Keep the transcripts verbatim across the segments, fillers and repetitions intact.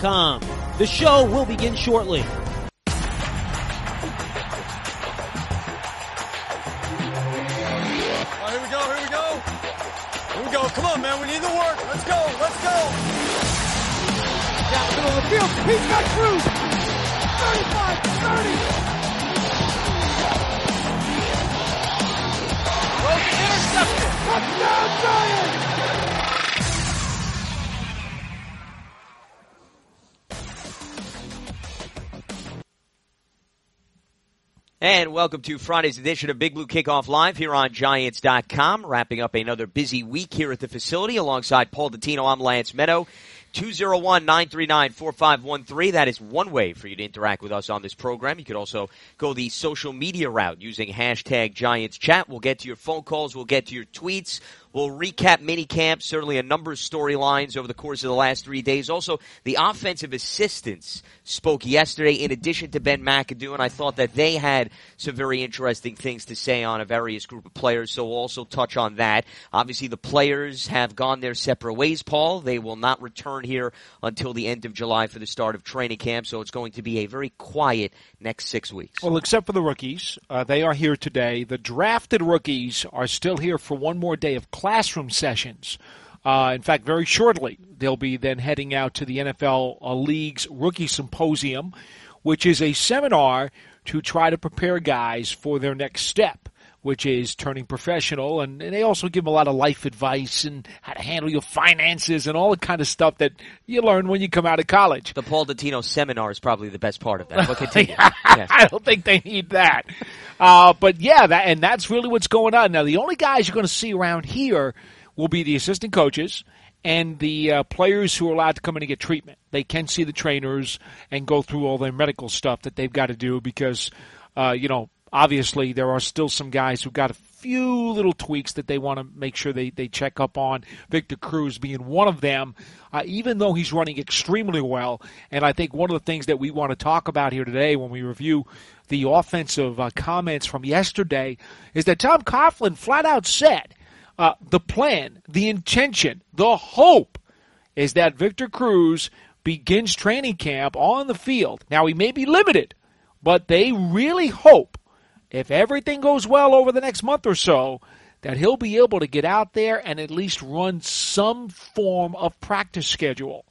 com. The show will begin shortly. Come on, man. We need the work. Let's go. Let's go. Down the middle of the field. He's got Cruz. thirty-five, thirty. Rosen intercepted. Touchdown, Giants. And welcome to Friday's edition of Big Blue Kickoff Live here on Giants dot com. Wrapping up another busy week here at the facility alongside Paul Dottino. I'm Lance Meadow. two oh one, nine three nine, four five one three. That is one way for you to interact with us on this program. You could also go the social media route using hashtag Giants Chat. We'll get to your phone calls. We'll get to your tweets. We'll recap minicamp, certainly a number of storylines over the course of the last three days. Also, the offensive assistants spoke yesterday in addition to Ben McAdoo, and I thought that they had some very interesting things to say on a various group of players, so we'll also touch on that. Obviously, the players have gone their separate ways, Paul. They will not return here until the end of July for the start of training camp, so it's going to be a very quiet next six weeks. Well, except for the rookies. Uh, they are here today. The drafted rookies are still here for one more day of classroom sessions. Uh, in fact, very shortly, they'll be then heading out to the N F L uh, League's Rookie Symposium, which is a seminar to try to prepare guys for their next step, which is turning professional. And, and they also give them a lot of life advice and how to handle your finances and all the kind of stuff that you learn when you come out of college. The Paul Dottino seminar is probably the best part of that. But continue. Yes. I don't think they need that. Uh, but, yeah, that and that's really what's going on. Now, the only guys you're going to see around here will be the assistant coaches and the uh, players who are allowed to come in and get treatment. They can see the trainers and go through all their medical stuff that they've got to do because, uh, you know, obviously there are still some guys who've got a few little tweaks that they want to make sure they, they check up on, Victor Cruz being one of them, uh, even though he's running extremely well. And I think one of the things that we want to talk about here today when we review the offensive uh, comments from yesterday is that Tom Coughlin flat out said uh, the plan, the intention, the hope is that Victor Cruz begins training camp on the field. Now, he may be limited, but they really hope, if everything goes well over the next month or so, that he'll be able to get out there and at least run some form of practice schedule.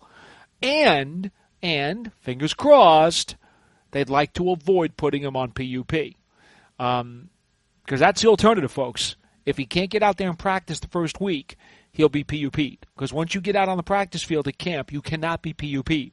And, and fingers crossed, they'd like to avoid putting him on P U P. Um, because that's the alternative, folks. If he can't get out there and practice the first week, he'll be P U P'd. Because once you get out on the practice field at camp, you cannot be P U P'd.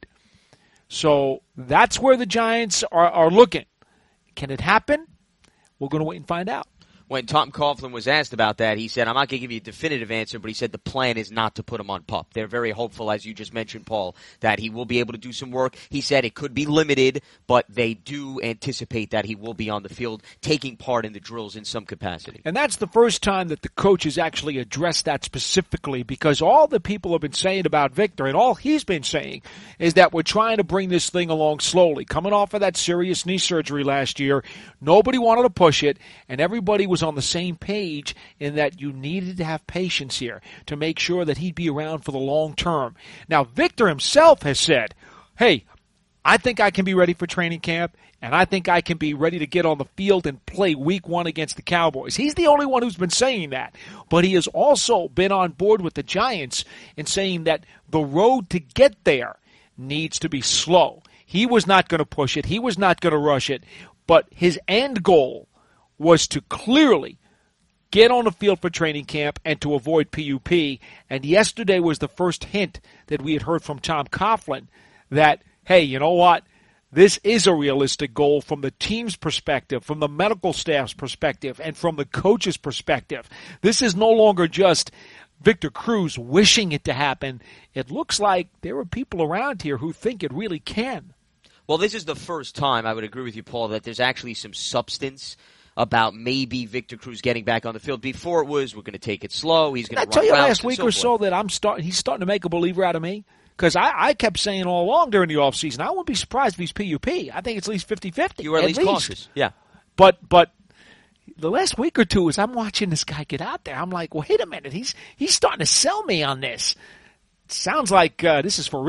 So that's where the Giants are, are looking. Can it happen? We're going to wait and find out. When Tom Coughlin was asked about that, he said, I'm not going to give you a definitive answer, but he said the plan is not to put him on PUP. They're very hopeful, as you just mentioned, Paul, that he will be able to do some work. He said it could be limited, but they do anticipate that he will be on the field taking part in the drills in some capacity. And that's the first time that the coach has actually addressed that specifically, because all the people have been saying about Victor, and all he's been saying, is that we're trying to bring this thing along slowly. Coming off of that serious knee surgery last year, nobody wanted to push it, and everybody was on the same page in that you needed to have patience here to make sure that he'd be around for the long term. Now, Victor himself has said, hey, I think I can be ready for training camp, and I think I can be ready to get on the field and play week one against the Cowboys. He's the only one who's been saying that, but he has also been on board with the Giants in saying that the road to get there needs to be slow. He was not going to push it. He was not going to rush it, but his end goal was to clearly get on the field for training camp and to avoid P U P. And yesterday was the first hint that we had heard from Tom Coughlin that, hey, you know what? This is a realistic goal from the team's perspective, from the medical staff's perspective, and from the coach's perspective. This is no longer just Victor Cruz wishing it to happen. It looks like there are people around here who think it really can. Well, this is the first time, I would agree with you, Paul, that there's actually some substance about maybe Victor Cruz getting back on the field. Before it was, we're going to take it slow. He's going to run I tell you last week so or so that I'm start, he's starting to make a believer out of me. Because I, I kept saying all along during the offseason, I wouldn't be surprised if he's P U P. I think it's at least fifty-fifty. You were at, at least, least cautious. Yeah. But but the last week or two, as I'm watching this guy get out there, I'm like, wait a minute. He's, he's starting to sell me on this. It sounds like uh, this is for real.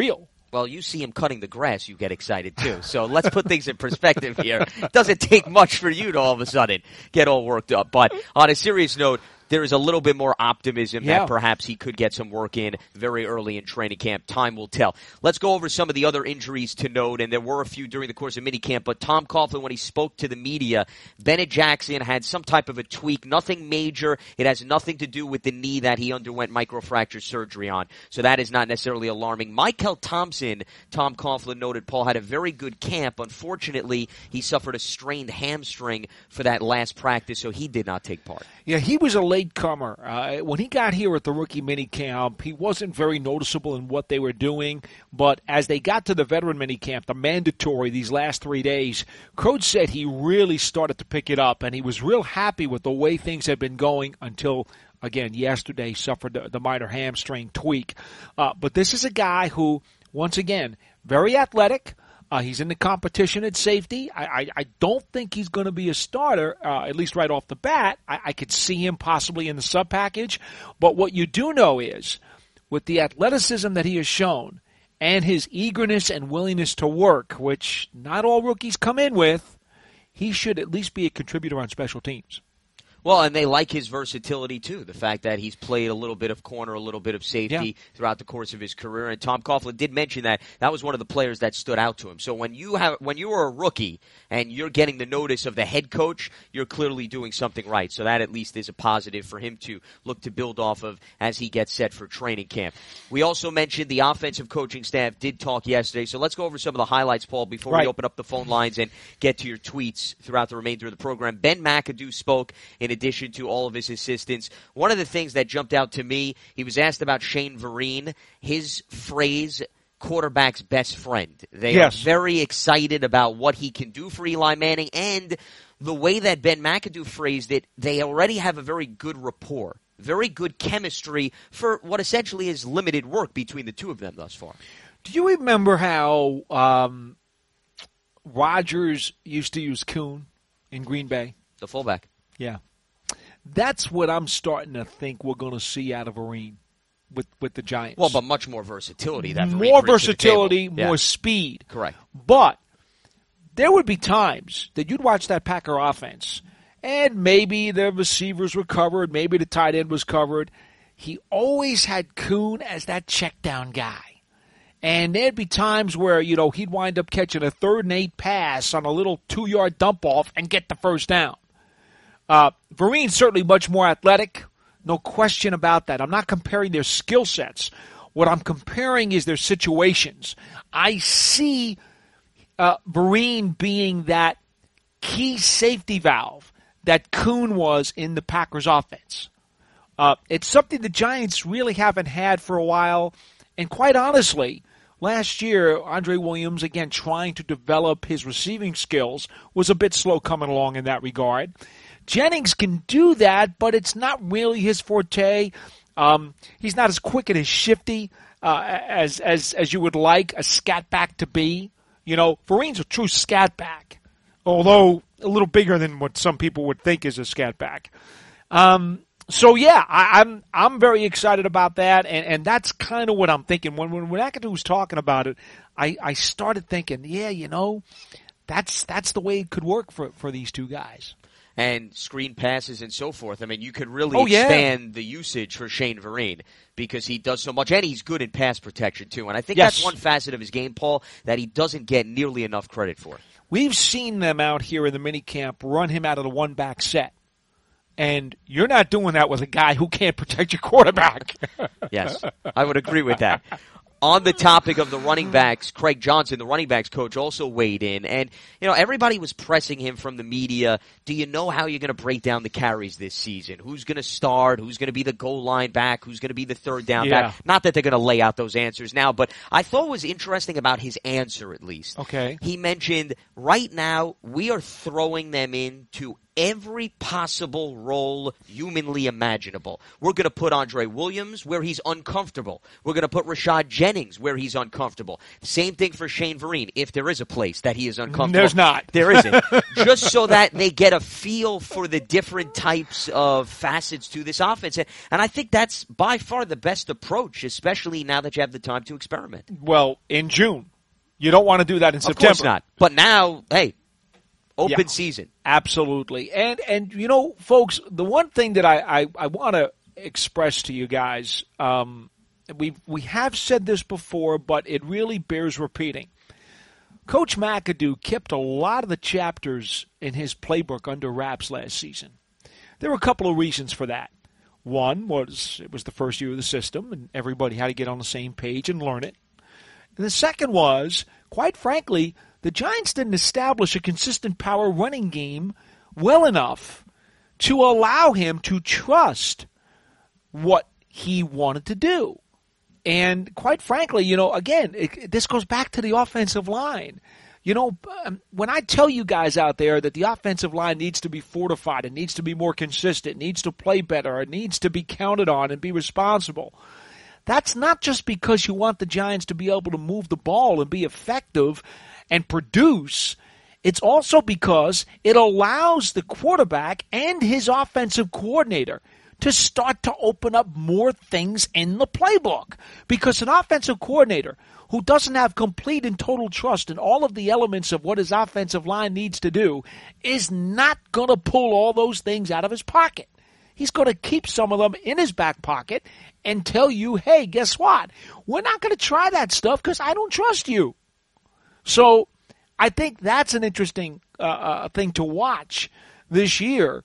Well, you see him cutting the grass, you get excited too. So let's put things in perspective here. It doesn't take much for you to all of a sudden get all worked up. But on a serious note, there is a little bit more optimism yeah. that perhaps he could get some work in very early in training camp. Time will tell. Let's go over some of the other injuries to note, and there were a few during the course of minicamp, but Tom Coughlin, when he spoke to the media, Bennett Jackson had some type of a tweak, nothing major. It has nothing to do with the knee that he underwent microfracture surgery on, so that is not necessarily alarming. Michael Thompson, Tom Coughlin noted, Paul, had a very good camp. Unfortunately, he suffered a strained hamstring for that last practice, so he did not take part. Yeah, he was a latecomer. Uh, when he got here at the rookie minicamp, he wasn't very noticeable in what they were doing. But as they got to the veteran minicamp, the mandatory these last three days, Coach said he really started to pick it up, and he was real happy with the way things had been going until, again, yesterday suffered the, the minor hamstring tweak. Uh, but this is a guy who, once again, very athletic. Uh, he's in the competition at safety. I, I, I don't think he's going to be a starter, uh, at least right off the bat. I, I could see him possibly in the sub package. But what you do know is, with the athleticism that he has shown and his eagerness and willingness to work, which not all rookies come in with, he should at least be a contributor on special teams. Well, and they like his versatility, too, the fact that he's played a little bit of corner, a little bit of safety yeah. throughout the course of his career. And Tom Coughlin did mention that that was one of the players that stood out to him. So when you have when you are a rookie and you're getting the notice of the head coach, you're clearly doing something right. So that at least is a positive for him to look to build off of as he gets set for training camp. We also mentioned the offensive coaching staff did talk yesterday. So let's go over some of the highlights, Paul, before right. we open up the phone lines and get to your tweets throughout the remainder of the program. Ben McAdoo spoke in addition to all of his assistants. One of the things that jumped out to me, he was asked about Shane Vereen, his phrase, quarterback's best friend. They yes. are very excited about what he can do for Eli Manning, and the way that Ben McAdoo phrased it, they already have a very good rapport, very good chemistry for what essentially is limited work between the two of them thus far. Do you remember how um, Rodgers used to use Kuhn in Green Bay? The fullback. Yeah. That's what I'm starting to think we're going to see out of Vereen with, with the Giants. Well, but much more versatility. That Vereen more brings to the versatility, table. Yeah. more speed. Correct. But there would be times that you'd watch that Packer offense, and maybe the receivers were covered, maybe the tight end was covered. He always had Kuhn as that check down guy. And there'd be times where, you know, he'd wind up catching a third and eight pass on a little two-yard dump-off and get the first down. Uh, Vereen's certainly much more athletic, no question about that. I'm not comparing their skill sets. What I'm comparing is their situations. I see uh, Vereen being that key safety valve that Kuhn was in the Packers offense. Uh, it's something the Giants really haven't had for a while, and quite honestly, last year, Andre Williams, again, trying to develop his receiving skills, was a bit slow coming along in that regard. Jennings can do that, but it's not really his forte. Um, he's not as quick and as shifty uh, as as as you would like a scat back to be. You know, Vereen's a true scat back, although a little bigger than what some people would think is a scat back. Um, so yeah, I, I'm I'm very excited about that, and, and that's kind of what I'm thinking. When when McAdoo was talking about it, I, I started thinking, yeah, you know, that's that's the way it could work for for these two guys. And screen passes and so forth. I mean, you could really oh, yeah. expand the usage for Shane Vereen because he does so much, and he's good in pass protection, too. And I think yes. that's one facet of his game, Paul, that he doesn't get nearly enough credit for. We've seen them out here in the minicamp run him out of the one-back set. And you're not doing that with a guy who can't protect your quarterback. Yes, I would agree with that. On the topic of the running backs, Craig Johnson, the running backs coach, also weighed in. And, you know, everybody was pressing him from the media. Do you know how you're going to break down the carries this season? Who's going to start? Who's going to be the goal line back? Who's going to be the third down yeah. back? Not that they're going to lay out those answers now, but I thought what was interesting about his answer, at least. Okay. He mentioned, right now, we are throwing them into every possible role humanly imaginable. We're going to put Andre Williams where he's uncomfortable. We're going to put Rashad Jennings where he's uncomfortable. Same thing for Shane Vereen, if there is a place that he is uncomfortable. There's not. There isn't. Just so that they get a feel for the different types of facets to this offense. And I think that's by far the best approach, especially now that you have the time to experiment. Well, in June. You don't want to do that in of September. Of course not. But now, hey, open yeah, season. Absolutely. And, and you know, folks, the one thing that I, I, I want to express to you guys, um, we we have said this before, but it really bears repeating. Coach McAdoo kept a lot of the chapters in his playbook under wraps last season. There were a couple of reasons for that. One was it was the first year of the system, and everybody had to get on the same page and learn it. And the second was, quite frankly, the Giants didn't establish a consistent power running game well enough to allow him to trust what he wanted to do. And quite frankly, you know, again, it, this goes back to the offensive line. You know, when I tell you guys out there that the offensive line needs to be fortified, it needs to be more consistent, it needs to play better, it needs to be counted on and be responsible, that's not just because you want the Giants to be able to move the ball and be effective and produce. It's also because it allows the quarterback and his offensive coordinator to start to open up more things in the playbook. Because an offensive coordinator who doesn't have complete and total trust in all of the elements of what his offensive line needs to do is not going to pull all those things out of his pocket. He's going to keep some of them in his back pocket and tell you, hey, guess what? We're not going to try that stuff because I don't trust you. So I think that's an interesting uh, uh, thing to watch this year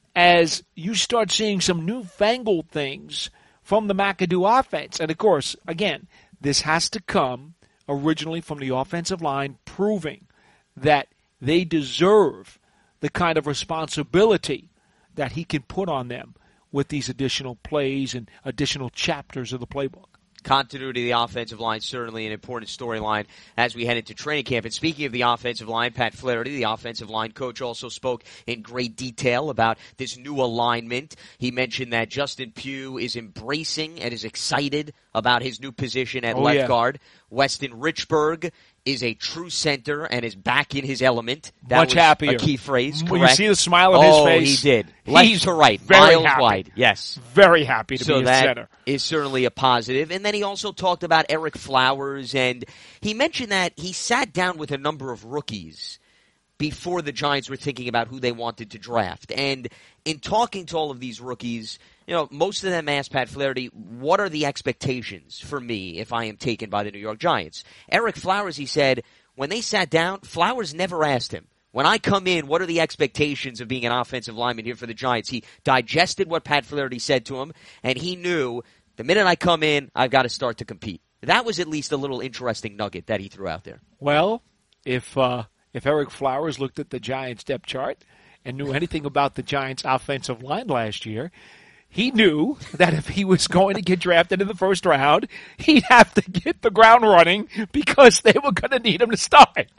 as you start seeing some newfangled things from the McAdoo offense. And, of course, again, this has to come originally from the offensive line proving that they deserve the kind of responsibility that he can put on them with these additional plays and additional chapters of the playbook. Continuity of the offensive line, certainly an important storyline as we head into training camp. And speaking of the offensive line, Pat Flaherty, the offensive line coach, also spoke in great detail about this new alignment. He mentioned that Justin Pugh is embracing and is excited about his new position at oh, left yeah. guard. Weston Richburg is a true center and is back in his element. That Much was happier. a key phrase, Well, correct? you see the smile on oh, his face? he did. Left He's to right, very miles happy. wide. Yes. Very happy to so be a that center. is certainly a positive. And then he also talked about Eric Flowers, and he mentioned that he sat down with a number of rookies before the Giants were thinking about who they wanted to draft. And in talking to all of these rookies, you know, most of them asked Pat Flaherty, what are the expectations for me if I am taken by the New York Giants? Eric Flowers, he said, when they sat down, Flowers never asked him, when I come in, what are the expectations of being an offensive lineman here for the Giants? He digested what Pat Flaherty said to him, and he knew the minute I come in, I've got to start to compete. That was at least a little interesting nugget that he threw out there. Well, if uh, if Eric Flowers looked at the Giants' depth chart and knew anything about the Giants' offensive line last year, he knew that if he was going to get drafted in the first round, he'd have to get the ground running because they were going to need him to start.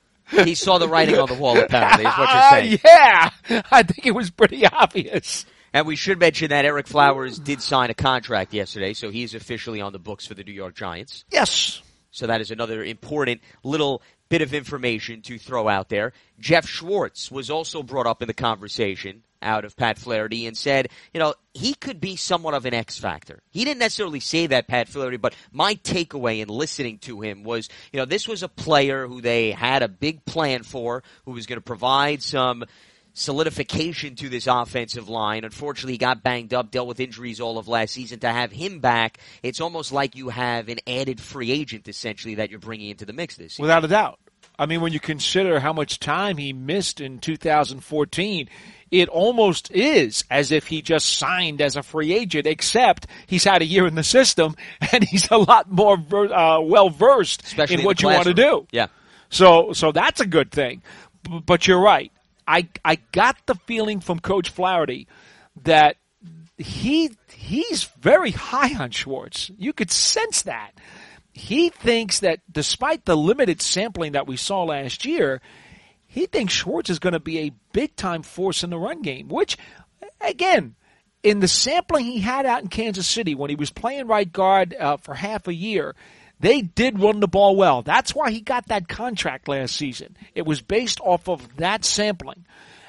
He saw the writing on the wall, apparently, is what you're saying. Uh, yeah, I think it was pretty obvious. And we should mention that Eric Flowers did sign a contract yesterday, so he's officially on the books for the New York Giants. Yes. So that is another important little bit of information to throw out there. Jeff Schwartz was also brought up in the conversation out of Pat Flaherty and said, you know, he could be somewhat of an X factor. He didn't necessarily say that, Pat Flaherty, but my takeaway in listening to him was, you know, this was a player who they had a big plan for, who was going to provide some solidification to this offensive line. Unfortunately, he got banged up, dealt with injuries all of last season. To have him back, it's almost like you have an added free agent, essentially, that you're bringing into the mix this season. Without a doubt. I mean, when you consider how much time he missed in two thousand fourteen, it almost is as if he just signed as a free agent, except he's had a year in the system and he's a lot more uh, well-versed Especially in in what the you want to do. Yeah. So, so that's a good thing. B- but you're right. I, I got the feeling from Coach Flaherty that he he's very high on Schwartz. You could sense that. He thinks that despite the limited sampling that we saw last year, he thinks Schwartz is going to be a big-time force in the run game, which, again, in the sampling he had out in Kansas City when he was playing right guard uh, for half a year, they did run the ball well. That's why he got that contract last season. It was based off of that sampling.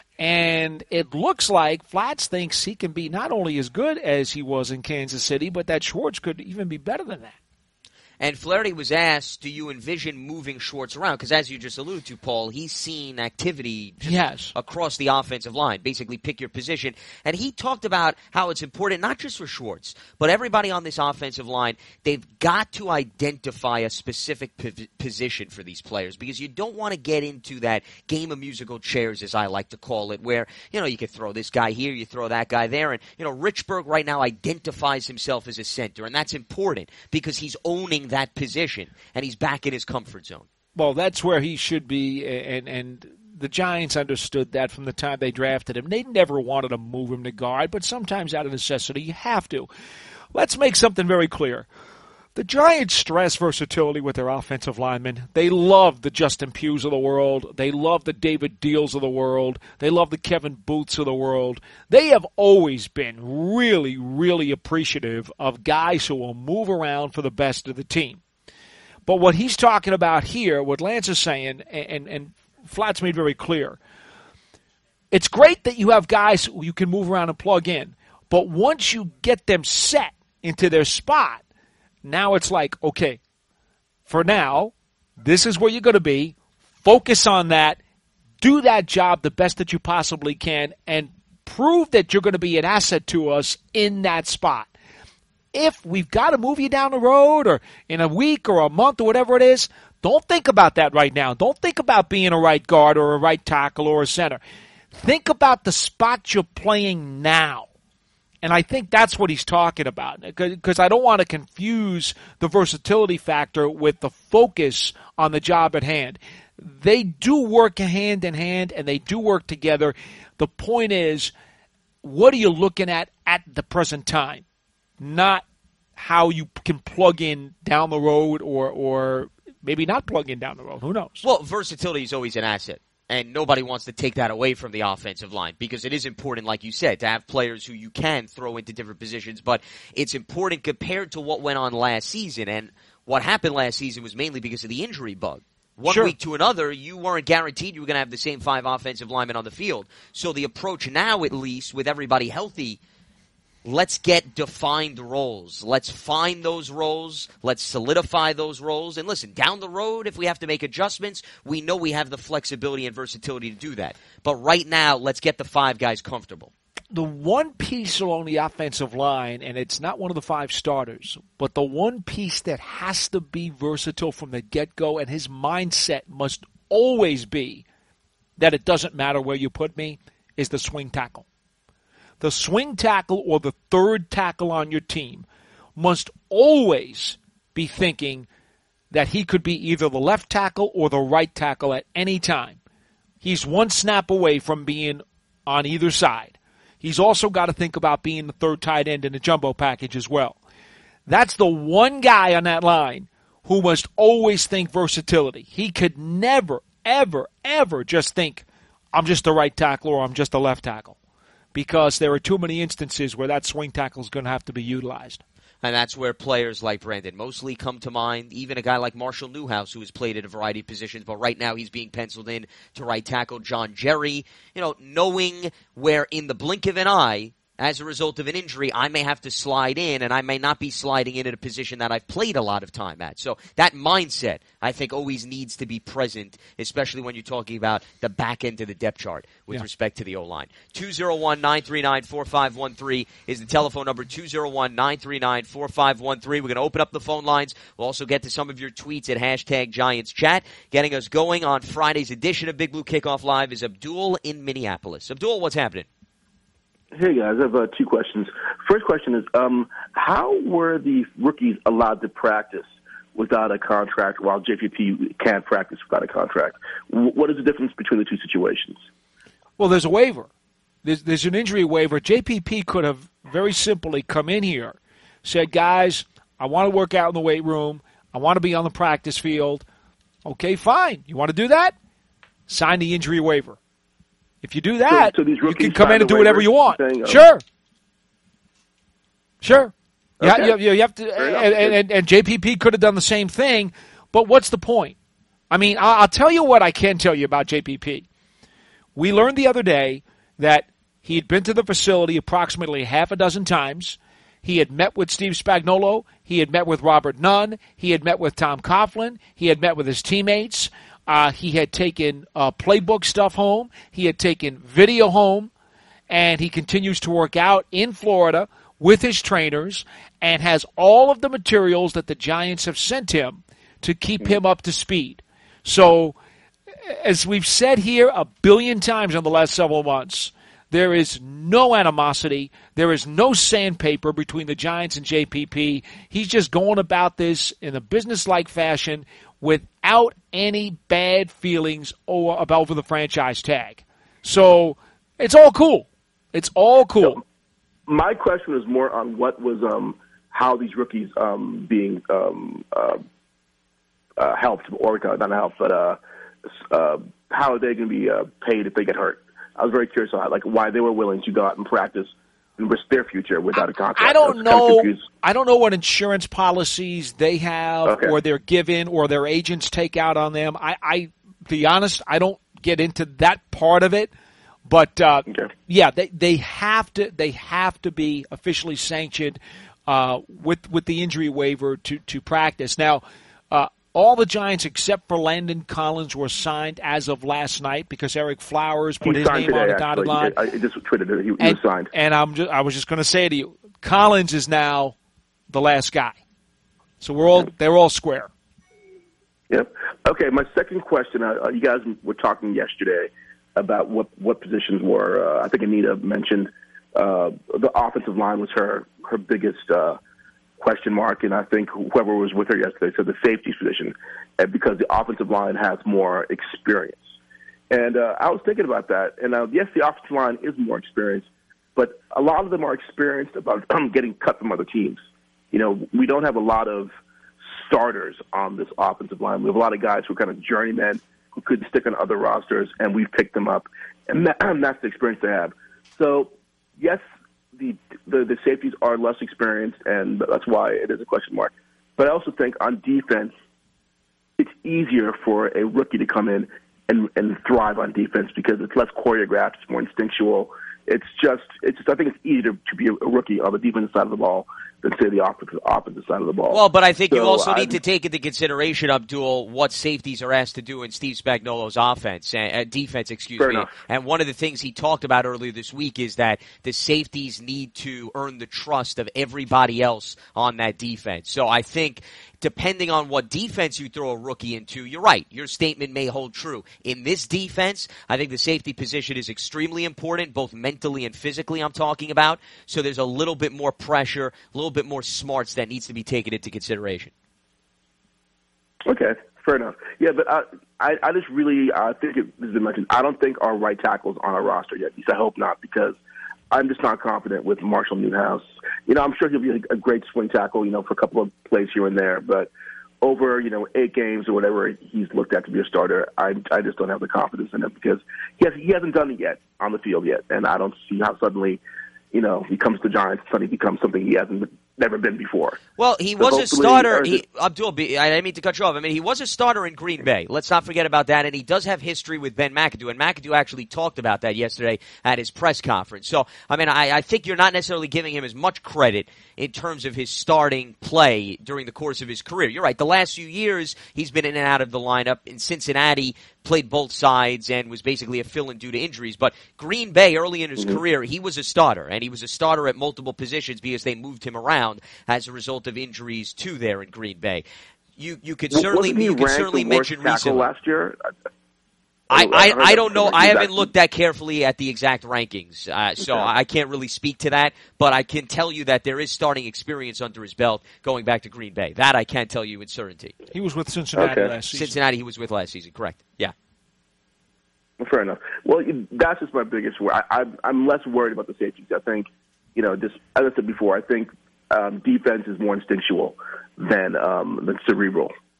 And it looks like Flats thinks he can be not only as good as he was in Kansas City, but that Schwartz could even be better than that. And Flaherty was asked, do you envision moving Schwartz around? Because as you just alluded to, Paul, he's seen activity just yes. across the offensive line, basically pick your position. And he talked about how it's important, not just for Schwartz, but everybody on this offensive line, they've got to identify a specific p- position for these players because you don't want to get into that game of musical chairs, as I like to call it, where, you know, you could throw this guy here, you throw that guy there. And, you know, Richburg right now identifies himself as a center, and that's important because he's owning that position, and he's back in his comfort zone. Well, that's where he should be, and and the Giants understood that from the time they drafted him. They never wanted to move him to guard, but sometimes out of necessity you have to. Let's make something very clear. The Giants stress versatility with their offensive linemen. They love the Justin Pughs of the world. They love the David Deals of the world. They love the Kevin Boots of the world. They have always been really, really appreciative of guys who will move around for the best of the team. But what he's talking about here, what Lance is saying, and, and Flats made very clear, it's great that you have guys who you can move around and plug in. But once you get them set into their spot, now it's like, okay, for now, this is where you're going to be. Focus on that. Do that job the best that you possibly can and prove that you're going to be an asset to us in that spot. If we've got to move you down the road or in a week or a month or whatever it is, don't think about that right now. Don't think about being a right guard or a right tackle or a center. Think about the spot you're playing now. And I think that's what he's talking about, because I don't want to confuse the versatility factor with the focus on the job at hand. They do work hand in hand, and they do work together. The point is, what are you looking at at the present time, not how you can plug in down the road or, or maybe not plug in down the road. Who knows? Well, versatility is always an asset. And nobody wants to take that away from the offensive line because it is important, like you said, to have players who you can throw into different positions. But it's important compared to what went on last season. And what happened last season was mainly because of the injury bug. One sure. week to another, you weren't guaranteed you were going to have the same five offensive linemen on the field. So the approach now, at least, with everybody healthy, let's get defined roles. Let's find those roles. Let's solidify those roles. And listen, down the road, if we have to make adjustments, we know we have the flexibility and versatility to do that. But right now, let's get the five guys comfortable. The one piece along the offensive line, and it's not one of the five starters, but the one piece that has to be versatile from the get-go, and his mindset must always be that it doesn't matter where you put me, is the swing tackle. The swing tackle or the third tackle on your team must always be thinking that he could be either the left tackle or the right tackle at any time. He's one snap away from being on either side. He's also got to think about being the third tight end in the jumbo package as well. That's the one guy on that line who must always think versatility. He could never, ever, ever just think, I'm just the right tackle or I'm just the left tackle. Because there are too many instances where that swing tackle is going to have to be utilized. And that's where players like Brandon Mosley come to mind, even a guy like Marshall Newhouse, who has played at a variety of positions, but right now he's being penciled in to right tackle. John Jerry, you know, knowing where in the blink of an eye, as a result of an injury, I may have to slide in, and I may not be sliding in at a position that I've played a lot of time at. So that mindset, I think, always needs to be present, especially when you're talking about the back end of the depth chart with yeah. respect to the O-line. two oh one, nine three nine, four five one three is the telephone number, two oh one, nine three nine, four five one three. We're going to open up the phone lines. We'll also get to some of your tweets at hashtag Giants Chat. Getting us going on Friday's edition of Big Blue Kickoff Live is Abdul in Minneapolis. Abdul, what's happening? Hey, guys, I have uh, two questions. First question is, um, how were the rookies allowed to practice without a contract while J P P can't practice without a contract? W- what is the difference between the two situations? Well, there's a waiver. There's, there's an injury waiver. J P P could have very simply come in here, said, guys, I want to work out in the weight room. I want to be on the practice field. Okay, fine. You want to do that? sign the injury waiver. If you do that, so, so these you rookies can come sign in and the do whatever waivers, you want. saying, oh. Sure. Sure. Yeah, Okay. you, you, you have to, and, and, and J P P could have done the same thing, but what's the point? I mean, I'll, I'll tell you what I can tell you about J P P. We learned the other day that he had been to the facility approximately half a dozen times. He had met with Steve Spagnuolo. He had met with Robert Nunn. He had met with Tom Coughlin. He had met with his teammates. Uh, he had taken uh, playbook stuff home. He had taken video home. And he continues to work out in Florida with his trainers and has all of the materials that the Giants have sent him to keep him up to speed. So, as we've said here a billion times in the last several months, there is no animosity. There is no sandpaper between the Giants and J P P. He's just going about this in a business-like fashion without any bad feelings over, about over the franchise tag. So it's all cool. It's all cool. So, my question is more on what was um, how these rookies um, being um, uh, uh, helped, or not helped, but uh, uh, how are they going to be uh, paid if they get hurt? I was very curious on like why they were willing to go out and practice and risk their future without a contract. I don't I know. I don't know what insurance policies they have, okay. or they're given, or their agents take out on them. I, I, to be honest, I don't get into that part of it. But uh, okay. yeah, they they have to they have to be officially sanctioned uh, with with the injury waiver to to practice. Now, uh, all the Giants except for Landon Collins were signed as of last night because Eric Flowers put he his name today, on the dotted line. I just tweeted it. He, he and, was signed. And I'm just, I was just going to say to you, Collins is now the last guy. So we're all they're all square. Yep. Okay. My second question. Uh, you guys were talking yesterday about what, what positions were. Uh, I think Anita mentioned uh, the offensive line was her her biggest uh, question mark, and I think whoever was with her yesterday said the safety position, and because the offensive line has more experience. And uh, I was thinking about that, and uh, yes, the offensive line is more experienced, but a lot of them are experienced about getting cut from other teams. You know, we don't have a lot of starters on this offensive line. We have a lot of guys who are kind of journeymen, who could stick on other rosters, and we've picked them up, and, that, and that's the experience they have. So, yes, the, the the safeties are less experienced, and that's why it is a question mark. But I also think on defense, it's easier for a rookie to come in and, and thrive on defense because it's less choreographed, it's more instinctual. It's just, it's just I think it's easier to be a rookie on the defensive side of the ball than, say, the offensive, opposite side of the ball. Well, but I think so you also need I'm, to take into consideration, Abdul, what safeties are asked to do in Steve Spagnuolo's offense, uh, defense, excuse Fair me. enough. And one of the things he talked about earlier this week is that the safeties need to earn the trust of everybody else on that defense. So I think depending on what defense you throw a rookie into, you're right. Your statement may hold true. In this defense, I think the safety position is extremely important, both mentally and physically I'm talking about. So there's a little bit more pressure, a little bit more smarts that needs to be taken into consideration. Okay, fair enough. Yeah, but I, I, I just really, I think it has been mentioned, I don't think our right tackle's on our roster yet. At least I hope not, because I'm just not confident with Marshall Newhouse. You know, I'm sure he'll be a, a great swing tackle, you know, for a couple of plays here and there, but over, you know, eight games or whatever he's looked at to be a starter, I, I just don't have the confidence in him because he, has, he hasn't done it yet on the field yet, and I don't see how suddenly, you know, he comes to Giants, suddenly becomes something he hasn't never been before. Well, he so was a starter. He, it, Abdul, I didn't mean to cut you off. I mean, he was a starter in Green Bay. Let's not forget about that. And he does have history with Ben McAdoo. And McAdoo actually talked about that yesterday at his press conference. So, I mean, I, I think you're not necessarily giving him as much credit in terms of his starting play during the course of his career. You're right. The last few years, he's been in and out of the lineup. In Cincinnati, played both sides and was basically a fill-in due to injuries. But Green Bay, early in his mm-hmm. career, he was a starter. And he was a starter at multiple positions because they moved him around as a result of injuries too there in Green Bay. You you could well, certainly you could certainly mention recently last year. I, I, I don't know. I haven't looked that carefully at the exact rankings, uh, so okay. I can't really speak to that. But I can tell you that there is starting experience under his belt going back to Green Bay. That I can tell you with certainty. He was with Cincinnati okay. last season. Cincinnati he was with last season, correct. Yeah. Well, fair enough. Well, that's just my biggest worry. I, I, I'm less worried about the safeties. I think, you know, just as I said before, I think um, defense is more instinctual than um, than cerebral.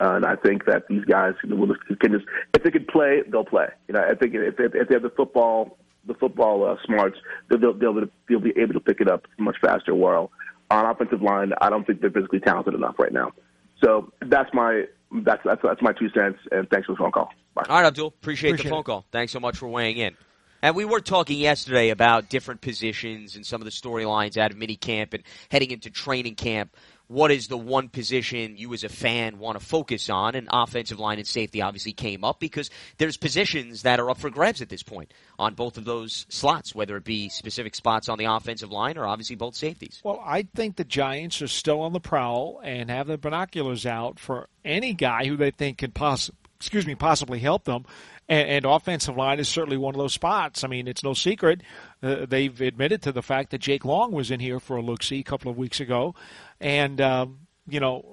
Uh, and I think that these guys can just, if they can play, they'll play. You know, I think if they, if they have the football, the football uh, smarts, they'll, they'll, they'll, they'll be able to pick it up much faster. While on offensive line, I don't think they're physically talented enough right now. So that's my that's that's, that's my two cents. And thanks for the phone call. Bye. All right, Abdul. Appreciate, Appreciate the phone it. call. Thanks so much for weighing in. And we were talking yesterday about different positions and some of the storylines out of minicamp and heading into training camp. What is the one position you as a fan want to focus on? And offensive line and safety obviously came up because there's positions that are up for grabs at this point on both of those slots, whether it be specific spots on the offensive line or obviously both safeties. Well, I think the Giants are still on the prowl and have the binoculars out for any guy who they think can poss- excuse me, possibly help them. And, and offensive line is certainly one of those spots. I mean, it's no secret. Uh, they've admitted to the fact that Jake Long was in here for a look-see a couple of weeks ago. And, um, you know,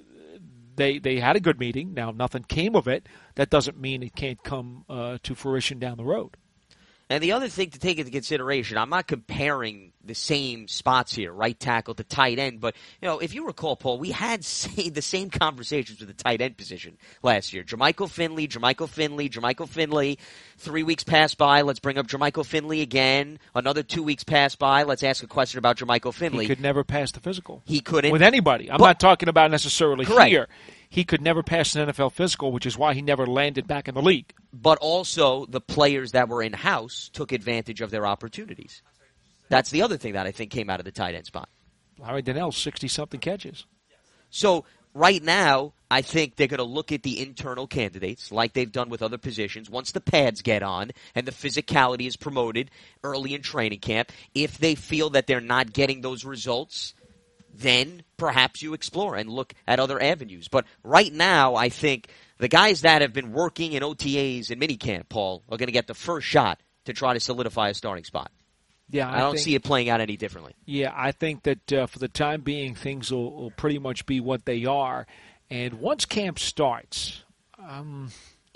they they had a good meeting. Now, nothing came of it. That doesn't mean it can't come uh, to fruition down the road. And the other thing to take into consideration, I'm not comparing the same spots here, right tackle to tight end, but you know, if you recall, Paul, we had say, the same conversations with the tight end position last year. Jermichael Finley, Jermichael Finley, Jermichael Finley. Three weeks passed by. Let's bring up Jermichael Finley again. Another two weeks passed by. Let's ask a question about Jermichael Finley. He could never pass the physical. He couldn't with anybody. I'm but, not talking about necessarily correct. here. He could never pass an N F L physical, which is why he never landed back in the league. But also, the players that were in-house took advantage of their opportunities. That's the other thing that I think came out of the tight end spot. Larry Donnell, sixty-something catches. So right now, I think they're going to look at the internal candidates like they've done with other positions. Once the pads get on and the physicality is promoted early in training camp, if they feel that they're not getting those results, then perhaps you explore and look at other avenues. But right now, I think the guys that have been working in O T As and minicamp, Paul, are going to get the first shot to try to solidify a starting spot. Yeah, I, I don't think, see it playing out any differently. Yeah, I think that uh, for the time being, things will, will pretty much be what they are. And once camp starts, um,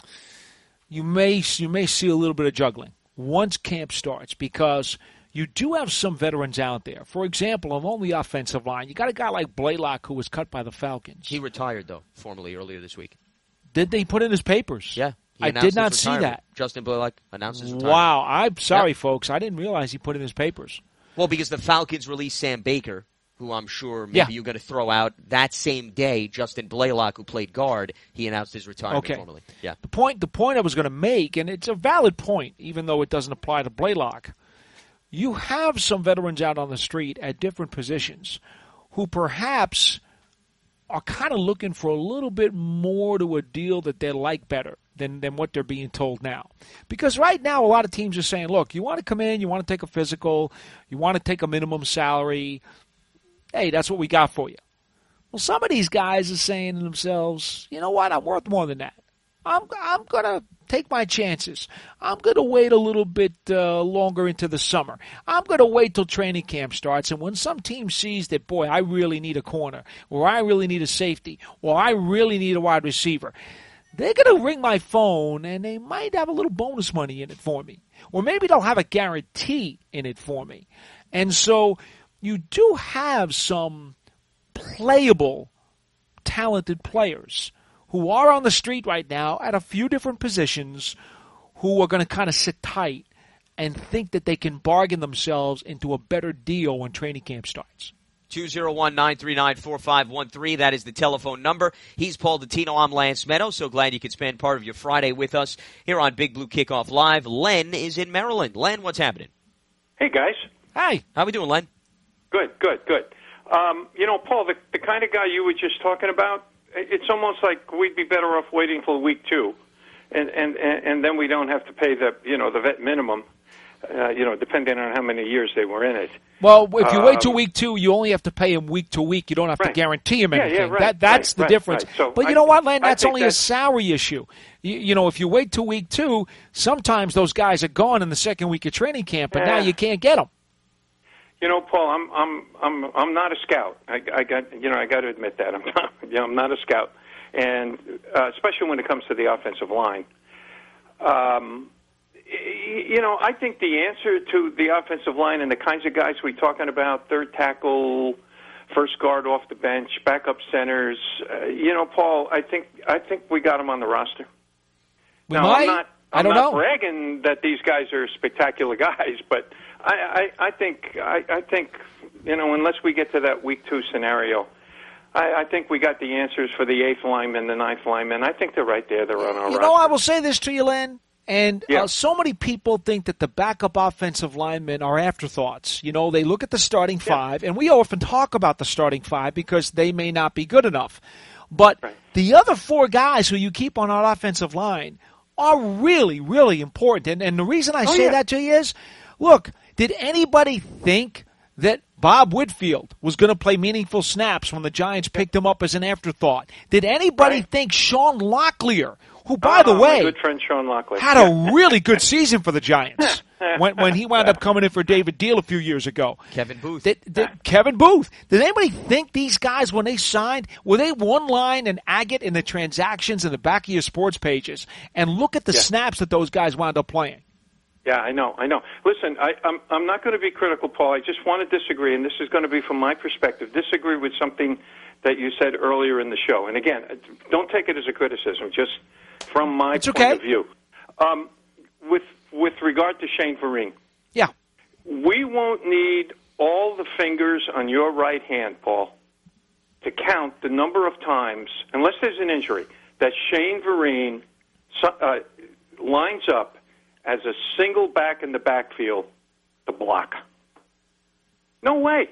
you may you may see a little bit of juggling once camp starts because you do have some veterans out there. For example, along the offensive line, you got a guy like Blaylock who was cut by the Falcons. He retired, though, formally earlier this week. Did they put in his papers? Yeah. I did not see that. Justin Blaylock announced his retirement. Wow. I'm sorry, yep. folks. I didn't realize he put in his papers. Well, because the Falcons released Sam Baker, who I'm sure maybe yeah. you're going to throw out. That same day, Justin Blaylock, who played guard, he announced his retirement okay. formally. Yeah. The point, the point I was going to make, and it's a valid point, even though it doesn't apply to Blaylock, you have some veterans out on the street at different positions who perhaps are kind of looking for a little bit more to a deal that they like better than, than what they're being told now. Because right now a lot of teams are saying, look, you want to come in, you want to take a physical, you want to take a minimum salary, hey, that's what we got for you. Well, some of these guys are saying to themselves, you know what, I'm worth more than that. I'm I'm going to take my chances. I'm going to wait a little bit uh, longer into the summer. I'm going to wait till training camp starts. And when some team sees that, boy, I really need a corner, or I really need a safety, or I really need a wide receiver, they're going to ring my phone, and they might have a little bonus money in it for me. Or maybe they'll have a guarantee in it for me. And so you do have some playable, talented players who are on the street right now at a few different positions who are going to kind of sit tight and think that they can bargain themselves into a better deal when training camp starts. two oh one, nine three nine, four five one three. That is the telephone number. He's Paul Dottino. I'm Lance Meadow. So glad you could spend part of your Friday with us here on Big Blue Kickoff Live. Len is in Maryland. Len, what's happening? Hey, guys. Hi. How we doing, Len? Good, good, good. Um, you know, Paul, the, the kind of guy you were just talking about, it's almost like we'd be better off waiting till week two, and and and then we don't have to pay the you know the vet minimum, uh, you know, depending on how many years they were in it. Well, if you um, wait till week two, you only have to pay him week to week. You don't have right. to guarantee him yeah, anything. Yeah, right, that that's right, the right, difference. Right. So but you I, know what, Len? I That's only that's, a salary issue. You, you know, if you wait till week two, sometimes those guys are gone in the second week of training camp, and yeah. now you can't get them. You know, Paul, I'm I'm I'm I'm not a scout. I, I got you know I got to admit that I'm not you know I'm not a scout. And uh, especially when it comes to the offensive line. Um, you know, I think the answer to the offensive line and the kinds of guys we're talking about, third tackle, first guard off the bench, backup centers. Uh, you know, Paul, I think I think we got them on the roster. We now, might. I'm not, I'm I don't not know. bragging that these guys are spectacular guys, but I, I, I think I, I think you know, unless we get to that week two scenario, I, I think we got the answers for the eighth lineman, the ninth lineman. I think they're right there. They're on our You roster. know, I will say this to you, Len. And Yeah. uh, so many people think that the backup offensive linemen are afterthoughts. You know, they look at the starting five, and we often talk about the starting five because they may not be good enough. But Right. the other four guys who you keep on our offensive line are really, really important. And, and the reason I Oh, say yeah. that to you is, look, did anybody think that Bob Whitfield was going to play meaningful snaps when the Giants picked him up as an afterthought? Did anybody Right. think Sean Locklear, who, by the Oh, my way, good friend Sean Locklear had a really good season for the Giants when when he wound up coming in for David Deal a few years ago. Kevin Booth. Did, did, Kevin Booth. Did anybody think these guys, when they signed, were they one line and agate in the transactions in the back of your sports pages? And look at the Yeah. snaps that those guys wound up playing. Yeah, I know, I know. Listen, I, I'm I'm not going to be critical, Paul. I just want to disagree, and this is going to be from my perspective. Disagree with something that you said earlier in the show. And again, don't take it as a criticism. Just from my It's point okay. of view, um, with with regard to Shane Vereen, Yeah. we won't need all the fingers on your right hand, Paul, to count the number of times, unless there's an injury, that Shane Vereen uh, lines up as a single back in the backfield to block. No way.